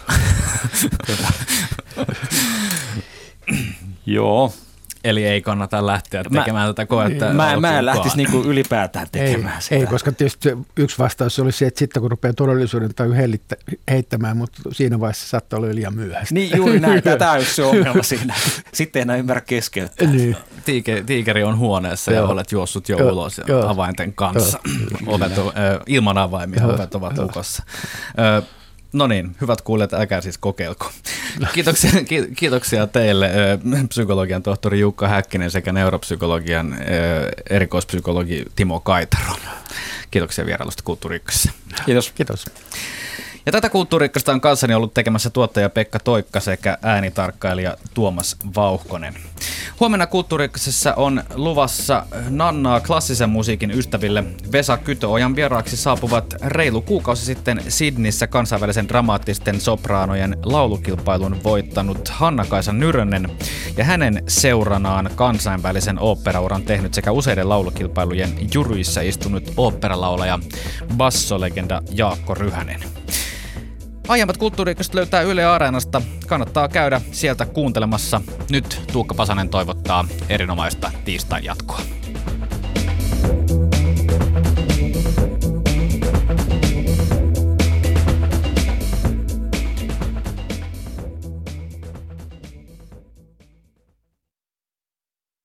Joo. Eli ei kannata lähteä tekemään tätä koetta. Mä en lähtisi niinku ylipäätään tekemään sitä. Ei, koska tietysti yksi vastaus olisi se, että sitten kun rupeaa todellisuuden tai heittämään, mutta siinä vaiheessa saattaa olla liian myöhäistä. Niin juuri näin, tämä on se ongelma siinä. Sitten ei enää ymmärrä keskeyttää. Niin. Tiikeri on huoneessa ja olet juossut jo ulos avainten kanssa. Ilman avaimia ovet ovat lukossa. No niin, hyvät kuulijat, älkää siis kokeilko. Kiitoksia teille, psykologian tohtori Jukka Häkkinen sekä neuropsykologian erikoispsykologi Timo Kaitaro. Kiitoksia vierailusta Kulttuuri Ykkösessä. Kiitos. Ja tätä Kulttuuri Ykköstä on kanssani ollut tekemässä tuottaja Pekka Toikka sekä äänitarkkailija Tuomas Vauhkonen. Huomenna Kulttuuri Ykkösessä on luvassa nannaa klassisen musiikin ystäville. Vesa Kytöojan vieraaksi saapuvat reilu kuukausi sitten Sydneyssä kansainvälisen dramaattisten sopraanojen laulukilpailun voittanut Hanna-Kaisa Nyrönen ja hänen seuranaan kansainvälisen oopperauran tehnyt sekä useiden laulukilpailujen juryissa istunut oopperalaulaja bassolegenda Jaakko Ryhänen. Aiemmat Kulttuuri Ykköset löytää Yle Areenasta. Kannattaa käydä sieltä kuuntelemassa. Nyt Tuukka Pasanen toivottaa erinomaista tiistain jatkoa.